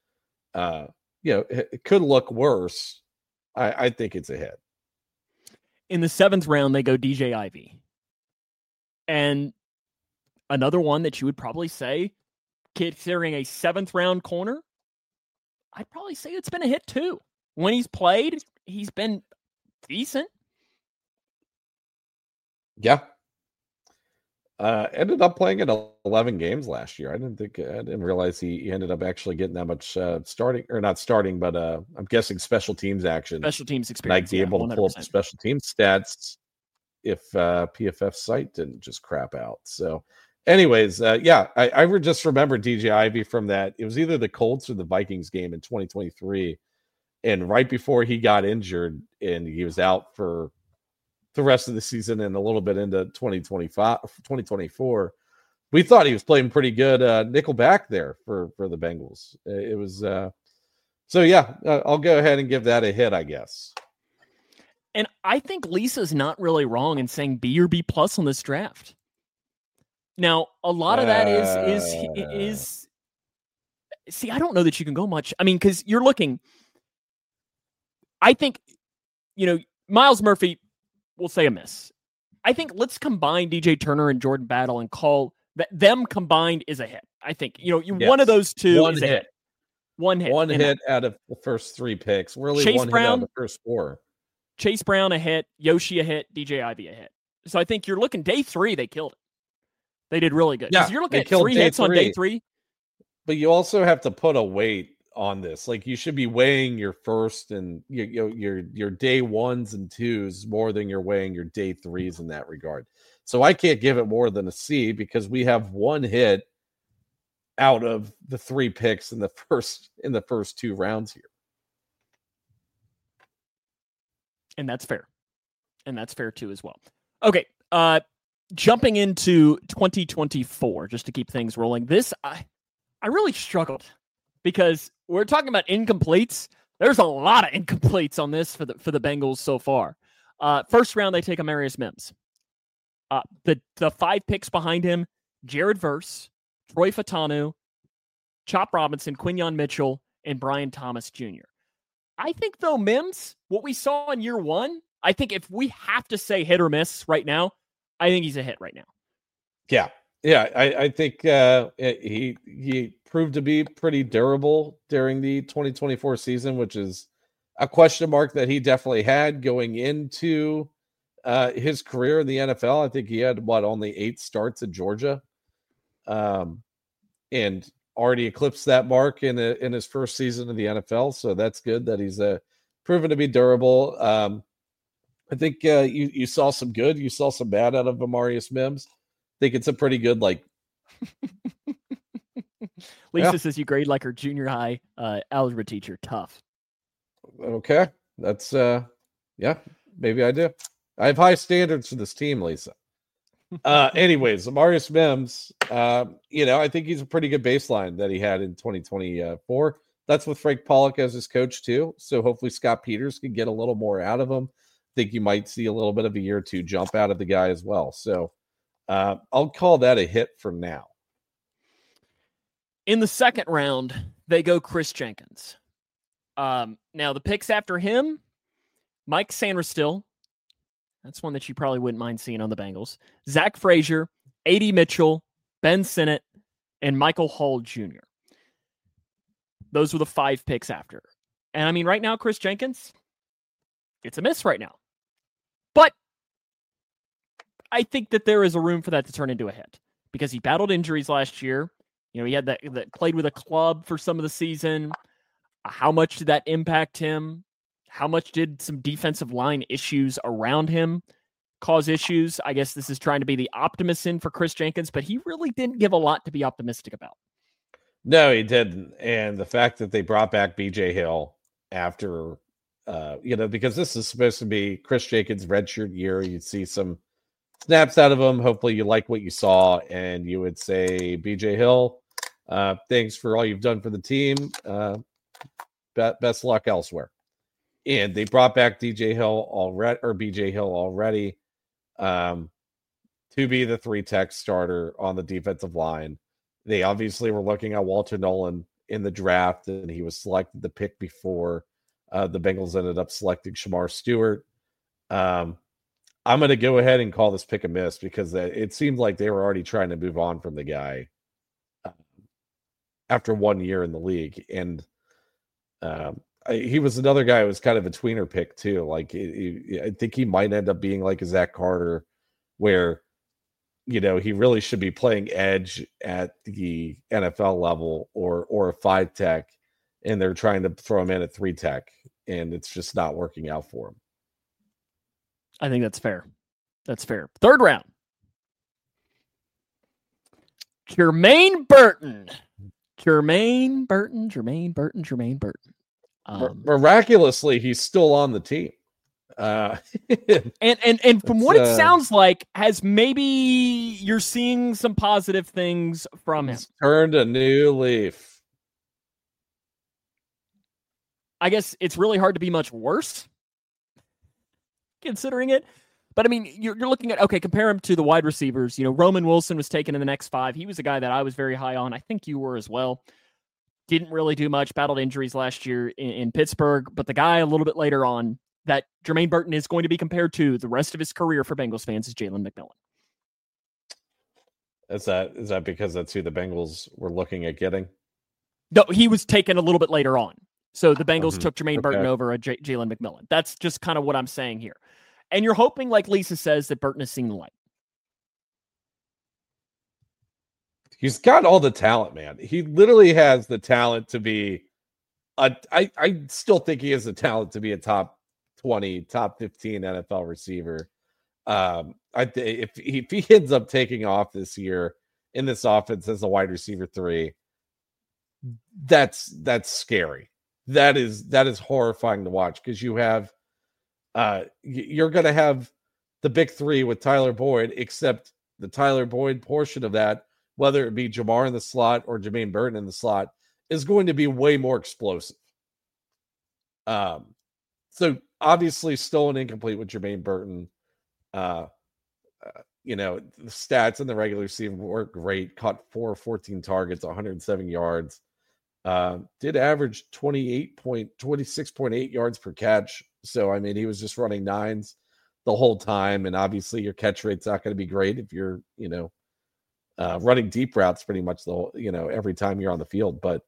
it could look worse. I think it's a hit. In the 7th round, they go DJ Ivey, and another one that you would probably say, considering a 7th round corner, I'd probably say it's been a hit too. When he's played, he's been decent. Yeah. Ended up playing in 11 games last year. I didn't realize he ended up actually getting that much not starting, but I'm guessing special teams action. Special teams experience. I'd be able to pull up the special teams stats if PFF site didn't just crap out. So anyways, I just remember DJ Ivey from that. It was either the Colts or the Vikings game in 2023. And right before he got injured and he was out for the rest of the season and a little bit into 2024, we thought he was playing pretty good nickel back there for the Bengals. It was I'll go ahead and give that a hit, I guess. And I think Lisa's not really wrong in saying B or B plus on this draft. Now, a lot of that is see, I don't know that you can go much. I mean, because you're looking, I think, Miles Murphy, we'll say a miss. I think let's combine DJ Turner and Jordan Battle and call that them combined is a hit. I think, one of those two is a hit. One hit. One hit out of the first 3 picks. Really, Chase one Brown, hit out of the first 4. Chase Brown a hit, Yoshi a hit, DJ Ivey a hit. So I think you're looking day 3, they killed it. They did really good. Yeah, you're looking at 3 hits on day 3. But you also have to put a weight on this. Like, you should be weighing your first and your day 1s and 2s more than you're weighing your day 3s in that regard. So I can't give it more than a C because we have 1 hit out of the 3 picks in the first 2 rounds here. And that's fair. And that's fair too as well. Okay. Jumping into 2024, just to keep things rolling. This, I really struggled because we're talking about incompletes. There's a lot of incompletes on this for the Bengals so far. First round, they take Amarius Mims. The 5 picks behind him, Jared Verse, Troy Fatanu, Chop Robinson, Quinyon Mitchell, and Brian Thomas Jr. I think, though, Mims, what we saw in year 1, I think if we have to say hit or miss right now, I think he's a hit right now. Yeah. I think he proved to be pretty durable during the 2024 season, which is a question mark that he definitely had going into his career in the NFL. I think he had only 8 starts at Georgia, and already eclipsed that mark in his first season in the NFL. So that's good that he's proven to be durable. I think you saw some good, you saw some bad out of Amarius Mims. I think it's a pretty good, Lisa says you grade like her junior high algebra teacher. Tough. Okay. That's, maybe I do. I have high standards for this team, Lisa. Anyways, Amarius Mims, I think he's a pretty good baseline that he had in 2024. That's with Frank Pollock as his coach too. So hopefully Scott Peters can get a little more out of him. I think you might see a little bit of a year or 2 jump out of the guy as well. So I'll call that a hit for now. In the second round, they go Chris Jenkins. Now the picks after him, Mike Sanderstill. That's one that you probably wouldn't mind seeing on the Bengals. Zach Frazier, A.D. Mitchell, Ben Sinnott, and Michael Hall Jr. Those were the 5 picks after. And I mean, right now, Chris Jenkins, it's a miss right now. But I think that there is a room for that to turn into a hit because he battled injuries last year. He had that played with a club for some of the season. How much did that impact him? How much did some defensive line issues around him cause issues? I guess this is trying to be the optimist in for Chris Jenkins, but he really didn't give a lot to be optimistic about. No, he didn't. And the fact that they brought back BJ Hill after, because this is supposed to be Chris Jenkins' redshirt year, you'd see some snaps out of him. Hopefully you like what you saw and you would say, BJ Hill, thanks for all you've done for the team. Best luck elsewhere. And they brought back BJ Hill already to be the 3-tech starter on the defensive line. They obviously were looking at Walter Nolan in the draft, and he was selected the pick before the Bengals ended up selecting Shamar Stewart. I'm going to go ahead and call this pick a miss because it seemed like they were already trying to move on from the guy after 1 year in the league. And he was another guy who was kind of a tweener pick too. I think he might end up being like a Zach Carter where, he really should be playing edge at the NFL level or a 5 tech, and they're trying to throw him in at 3 tech, and it's just not working out for him. I think that's fair. That's fair. Third round. Jermaine Burton. Miraculously, he's still on the team. And from what it sounds like, has maybe you're seeing some positive things from him. Turned a new leaf. I guess it's really hard to be much worse considering it. But I mean, you're looking at, okay, compare him to the wide receivers. Roman Wilson was taken in the next 5. He was a guy that I was very high on. I think you were as well. Didn't really do much, battled injuries last year in Pittsburgh. But the guy a little bit later on that Jermaine Burton is going to be compared to the rest of his career for Bengals fans is Jalen McMillan. Is that because that's who the Bengals were looking at getting? No, he was taken a little bit later on. So the Bengals took Jermaine Burton over Jalen McMillan. That's just kind of what I'm saying here. And you're hoping, like Lisa says, that Burton has seen the light. He's got all the talent, man. He literally has the talent to be I still think he has the talent to be a top 20, top 15 NFL receiver. If he ends up taking off this year in this offense as a wide receiver 3, that's scary. That is horrifying to watch, because you have you're going to have the big 3 with Tyler Boyd, except the Tyler Boyd portion of that, whether it be Jamar in the slot or Jermaine Burton in the slot, is going to be way more explosive. So obviously still an incomplete with Jermaine Burton. The stats in the regular season were great. Caught 14 targets, 107 yards. Did average 26.8 yards per catch. So, I mean, he was just running 9s the whole time. And obviously your catch rate's not going to be great if you're, running deep routes pretty much the whole, every time you're on the field. But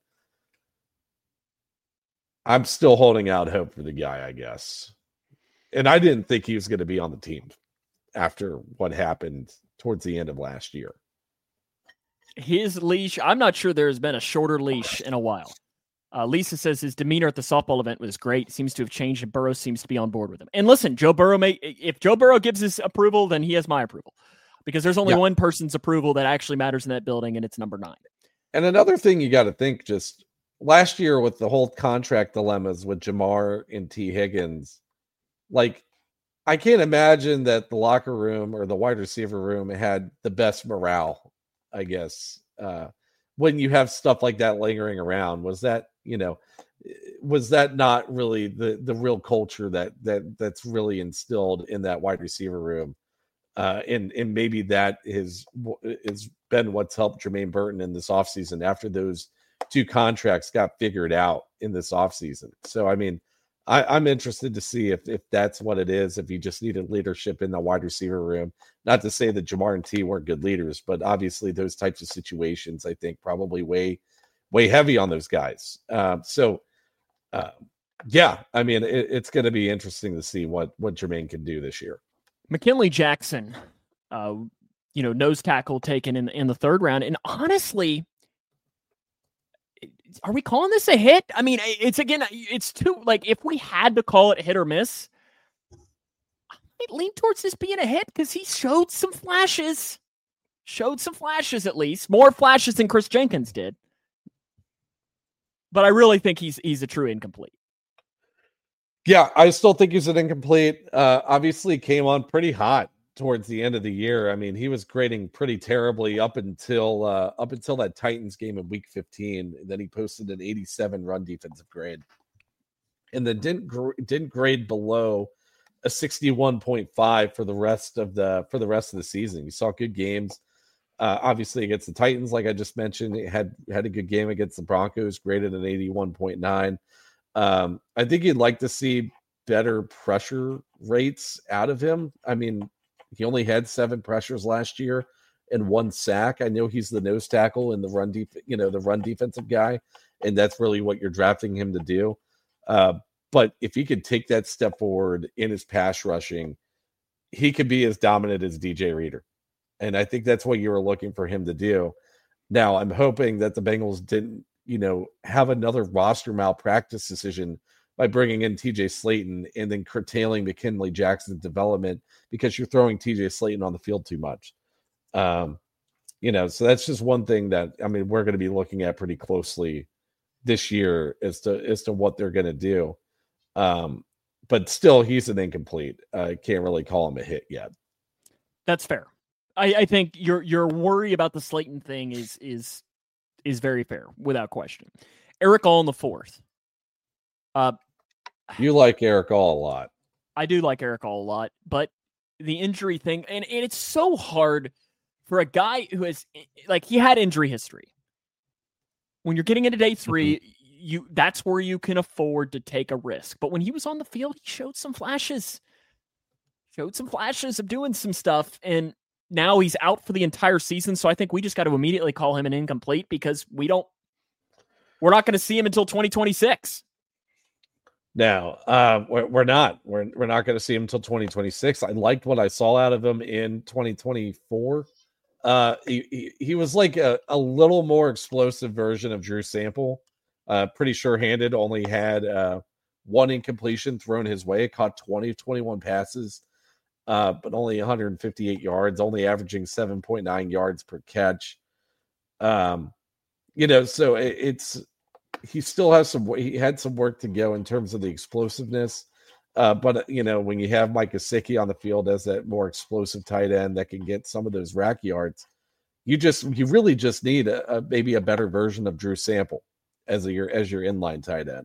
I'm still holding out hope for the guy, I guess. And I didn't think he was going to be on the team after what happened towards the end of last year. His leash, I'm not sure there's been a shorter leash in a while. Lisa says his demeanor at the softball event was great. Seems to have changed, and Burrow seems to be on board with him. And listen, if Joe Burrow gives his approval, then he has my approval. Because there's only one person's approval that actually matters in that building, and it's number 9. And another thing you got to think, just last year with the whole contract dilemmas with Jamar and T. Higgins, like, I can't imagine that the locker room or the wide receiver room had the best morale, I guess, when you have stuff like that lingering around. Was that not really the real culture that's really instilled in that wide receiver room? And maybe that is been what's helped Jermaine Burton in this offseason after those 2 contracts got figured out in this offseason. So, I mean, I'm interested to see if that's what it is, if you just needed leadership in the wide receiver room. Not to say that Jamar and T weren't good leaders, but obviously those types of situations, I think, probably way heavy on those guys. I mean, it's going to be interesting to see what Jermaine can do this year. McKinley Jackson, nose tackle taken in the 3rd round. And honestly, are we calling this a hit? I mean, it's too, like, if we had to call it hit or miss, I might lean towards this being a hit, because he showed some flashes at least, more flashes than Chris Jenkins did. But I really think he's a true incomplete. Yeah, I still think he's an incomplete. Obviously came on pretty hot towards the end of the year. I mean, he was grading pretty terribly up until that Titans game in week 15. And then he posted an 87 run defensive grade, and then didn't grade below a 61.5 for the rest of the season. You saw good games. Obviously against the Titans, like I just mentioned, he had a good game against the Broncos, graded an 81.9. I think you'd like to see better pressure rates out of him. I mean, he only had 7 pressures last year and 1 sack. I know he's the nose tackle and the run defensive guy, and that's really what you're drafting him to do. But if he could take that step forward in his pass rushing, he could be as dominant as DJ Reader. And I think that's what you were looking for him to do. Now, I'm hoping that the Bengals didn't, have another roster malpractice decision by bringing in TJ Slaton and then curtailing McKinley Jackson's development because you're throwing TJ Slaton on the field too much. So that's just one thing that, we're going to be looking at pretty closely this year as to what they're going to do. But still, he's an incomplete. I can't really call him a hit yet. That's fair. I think your worry about the Slaton thing is very fair, without question. Eric All in the fourth. You like Eric All a lot. I do like Eric All a lot, but the injury thing, and it's so hard for a guy who has, he had injury history. When you're getting into day three, that's where you can afford to take a risk. But when he was on the field, he showed some flashes of doing some stuff, and now he's out for the entire season. So I think we just got to immediately call him an incomplete because we're not going to see him until 2026. No, we're not. We're not going to see him until 2026. I liked what I saw out of him in 2024. He was like a little more explosive version of Drew Sample. Pretty sure-handed. Only had one incompletion thrown his way. Caught 21 passes, but only 158 yards. Only averaging 7.9 yards per catch. So he still has he had some work to go in terms of the explosiveness. But when you have Mike Gesicki on the field as that more explosive tight end that can get some of those rack yards, you really just need maybe a better version of Drew Sample as your inline tight end.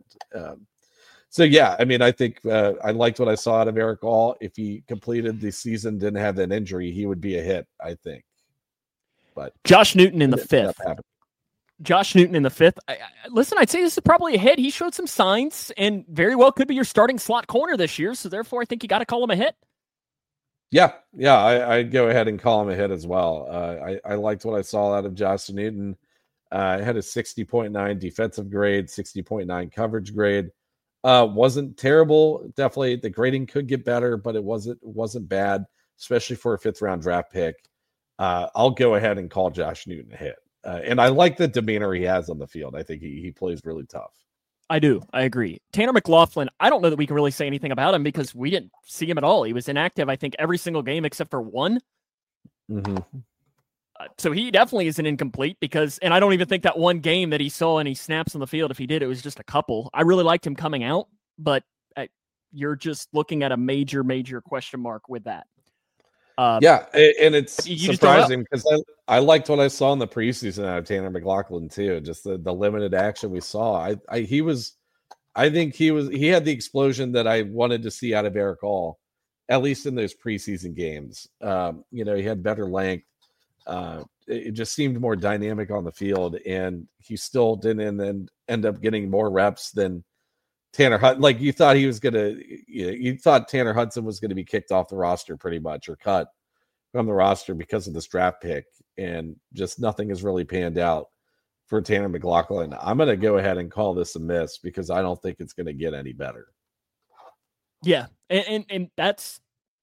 I think I liked what I saw out of Eric All. If he completed the season, didn't have that injury, he would be a hit, I think. But Josh Newton in the fifth. Listen, I'd say this is probably a hit. He showed some signs and very well could be your starting slot corner this year. So therefore, I think you got to call him a hit. Yeah, I'd go ahead and call him a hit as well. I liked what I saw out of Josh Newton. Had a 60.9 defensive grade, 60.9 coverage grade. Wasn't terrible. Definitely the grading could get better, but it wasn't bad, especially for a 5th round draft pick. I'll go ahead and call Josh Newton a hit. And I like the demeanor he has on the field. I think he plays really tough. I do. I agree. Tanner McLaughlin, I don't know that we can really say anything about him because we didn't see him at all. He was inactive, I think, every single game except for one. Mm-hmm. So he definitely is an incomplete and I don't even think that one game that he saw any snaps on the field, if he did, it was just a couple. I really liked him coming out, but you're just looking at a major, major question mark with that. And it's surprising because I liked what I saw in the preseason out of Tanner McLaughlin too. Just the limited action we saw. He had the explosion that I wanted to see out of Eric All, at least in those preseason games. He had better length. It just seemed more dynamic on the field, and he still didn't end up getting more reps than Tanner Hudson. Like you thought you thought Tanner Hudson was going to be kicked off the roster pretty much or cut from the roster because of this draft pick, and just nothing has really panned out for Tanner McLaughlin. I'm going to go ahead and call this a miss because I don't think it's going to get any better. Yeah. And that's,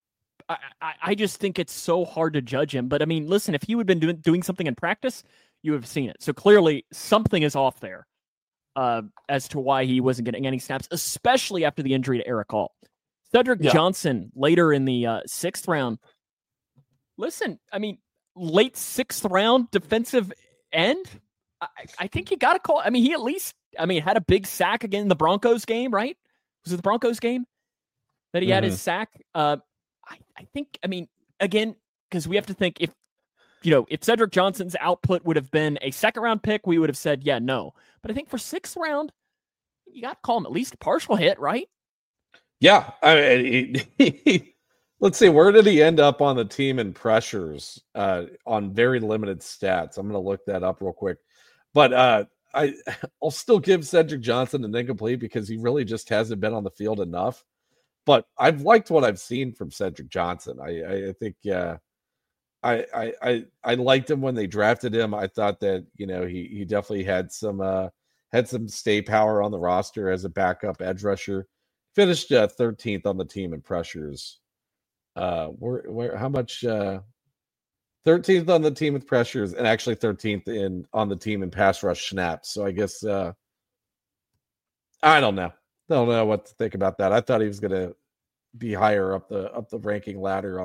I just think it's so hard to judge him. But I mean, listen, if he would have been doing something in practice, you have seen it. So clearly something is off there as to why he wasn't getting any snaps, especially after the injury to Eric All. Cedric Johnson later in the 6th round. Listen, I mean, late 6th round defensive end. I think you got to call. I mean, he at least, had a big sack again in the Broncos game, right? Was it the Broncos game that he had his sack? I think, again, because we have to think if Cedric Johnson's output would have been a 2nd round pick, we would have said, yeah, no. But I think for 6th round, you got to call him at least a partial hit, right? Yeah. Let's see, where did he end up on the team in pressures on very limited stats? I'm going to look that up real quick. But I'll still give Cedric Johnson an incomplete because he really just hasn't been on the field enough. But I've liked what I've seen from Cedric Johnson. I think I liked him when they drafted him. I thought that he definitely had some stay power on the roster as a backup edge rusher. Finished 13th on the team in pressures. How much 13th on the team with pressures, and actually 13th on the team in pass rush snaps. So I guess I don't know. Don't know what to think about that. I thought he was going to be higher up the ranking ladder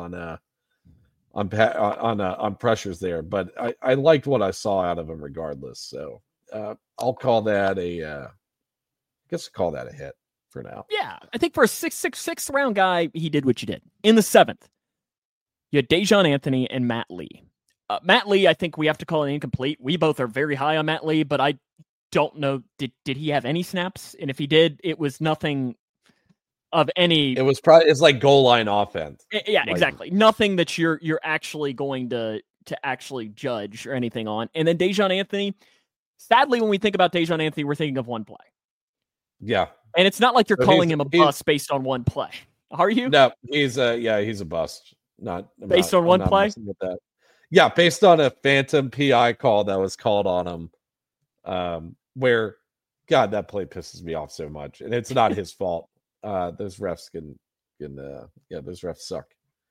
on pressures there, but I liked what I saw out of him regardless. So I'll call that I guess I'll call that a hit for now. Yeah, I think for a sixth round guy, he did what you did. In the 7th, you had Dejon Anthony and Matt Lee. Matt Lee, I think we have to call it incomplete. We both are very high on Matt Lee, but I don't know, did he have any snaps? And if he did, it was nothing of any. It's like goal line offense. Yeah, exactly. Nothing that you're actually going to actually judge or anything on. And then Dejon Anthony, sadly, when we think about Dejon Anthony, we're thinking of one play. Yeah. And it's not like you're calling him a bust based on one play. Are you? No, he's a bust. Based on one play? With that. Yeah, based on a phantom PI call that was called on him. Where, God, that play pisses me off so much. And it's not his fault. Those refs those refs suck.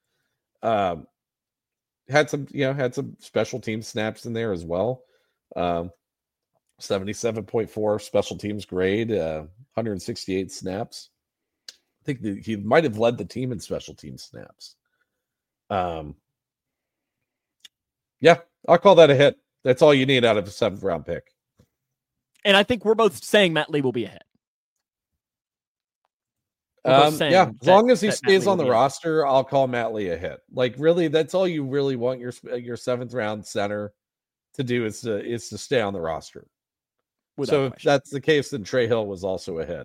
Had some special team snaps in there as well. 77.4 special teams grade, 168 snaps. I think he might have led the team in special team snaps. Yeah, I'll call that a hit. That's all you need out of a 7th round pick. And I think we're both saying Matt Lee will be a hit. As long as he stays on the roster, I'll call Matt Lee a hit. Like, really, that's all you really want your 7th round center to do is to stay on the roster. So if that's the case, then Trey Hill was also a hit.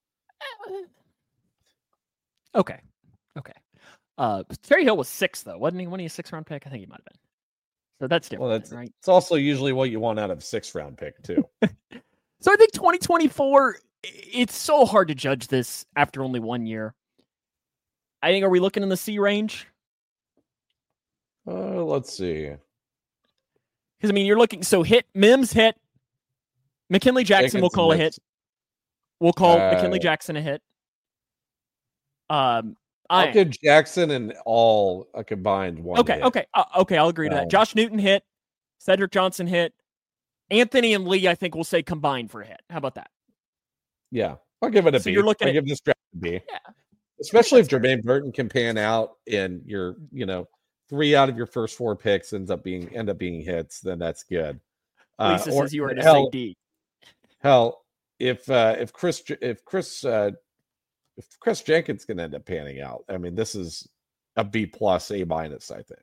Okay. Trey Hill was 6th though, wasn't he? Wasn't he a 6th round pick? I think he might have been. So that's different, right? It's also usually what you want out of a 6th round pick too. So I think 2024. It's so hard to judge this after only 1 year. I think, are we looking in the C range? Let's see. Because, I mean, you're looking, so Mims hit. McKinley Jackson we'll call a hit. We'll call McKinley Jackson a hit. I'll give Jackson and all a combined one. Okay, I'll agree to that. Josh Newton hit. Cedric Johnson hit. Anthony and Lee, I think we'll say combined for a hit. How about that? Yeah, I'll give it a B. You're looking I'll give this draft a B. Yeah. Especially if Jermaine Burton can pan out and your 3 out of your first 4 picks end up being hits, then that's good. Lisa says you were going to say D. Hell, if Chris Jenkins can end up panning out, I mean, this is a B+, A-, I think.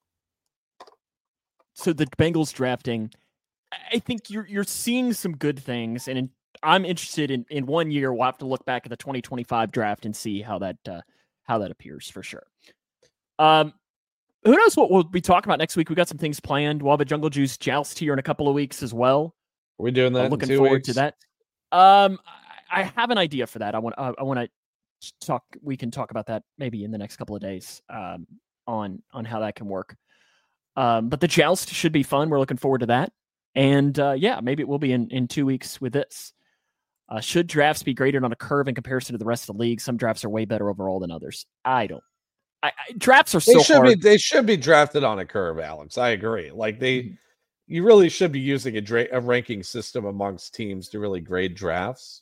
So the Bengals drafting, I think you're seeing some good things, and I'm interested in 1 year. We'll have to look back at the 2025 draft and see how that appears for sure. Who knows what we'll be talking about next week? We got some things planned. We'll have a Jungle Juice joust here in a couple of weeks as well. Are we doing that? I'm looking forward to that. I have an idea for that. I want to talk. We can talk about that maybe in the next couple of days on how that can work. But the joust should be fun. We're looking forward to that. And maybe it will be in 2 weeks with this. Should drafts be graded on a curve in comparison to the rest of the league? Some drafts are way better overall than others. Drafts are so hard. They should be drafted on a curve, Alex. I agree. Like you really should be using a ranking system amongst teams to really grade drafts.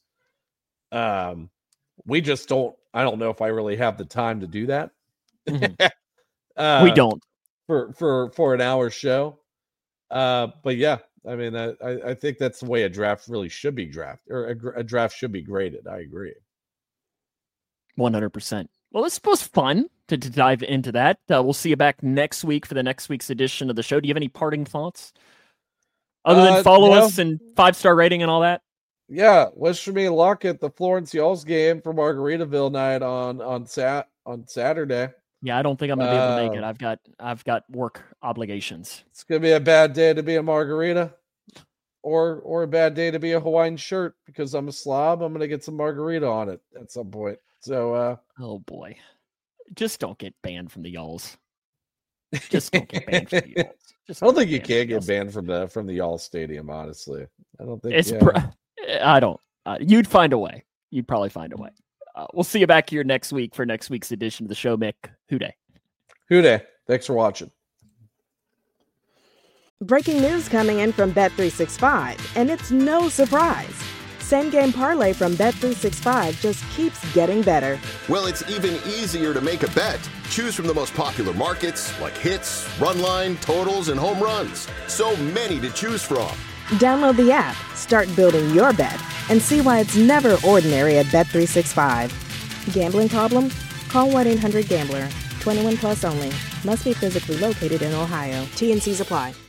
We just don't. I don't know if I really have the time to do that. Mm-hmm. We don't for an hour show. But yeah. I mean, I think that's the way a draft really should be drafted, or a draft should be graded. I agree. 100%. Well, this was fun to dive into that. We'll see you back next week for the next week's edition of the show. Do you have any parting thoughts? Other than follow us and 5-star rating and all that? Yeah. Wish me luck at the Florence Y'alls game for Margaritaville night on Saturday. Yeah, I don't think I'm going to be able to make it. I've got work obligations. It's going to be a bad day to be a margarita or a bad day to be a Hawaiian shirt because I'm a slob. I'm going to get some margarita on it at some point. So, oh boy, just don't get banned from the Y'alls. Just don't get banned from the Y'alls. I don't think you can get banned from the Y'alls Stadium. Honestly, I don't think it's. I don't. You'd find a way. You'd probably find a way. We'll see you back here next week for next week's edition of the show, Mick. Hoo day. Hoo day. Thanks for watching. Breaking news coming in from Bet365, and it's no surprise. Same Game Parlay from Bet365 just keeps getting better. Well, it's even easier to make a bet. Choose from the most popular markets like hits, run line, totals, and home runs. So many to choose from. Download the app, start building your bet, and see why it's never ordinary at Bet365. Gambling problem? Call 1-800-GAMBLER. 21 plus only. Must be physically located in Ohio. T&Cs apply.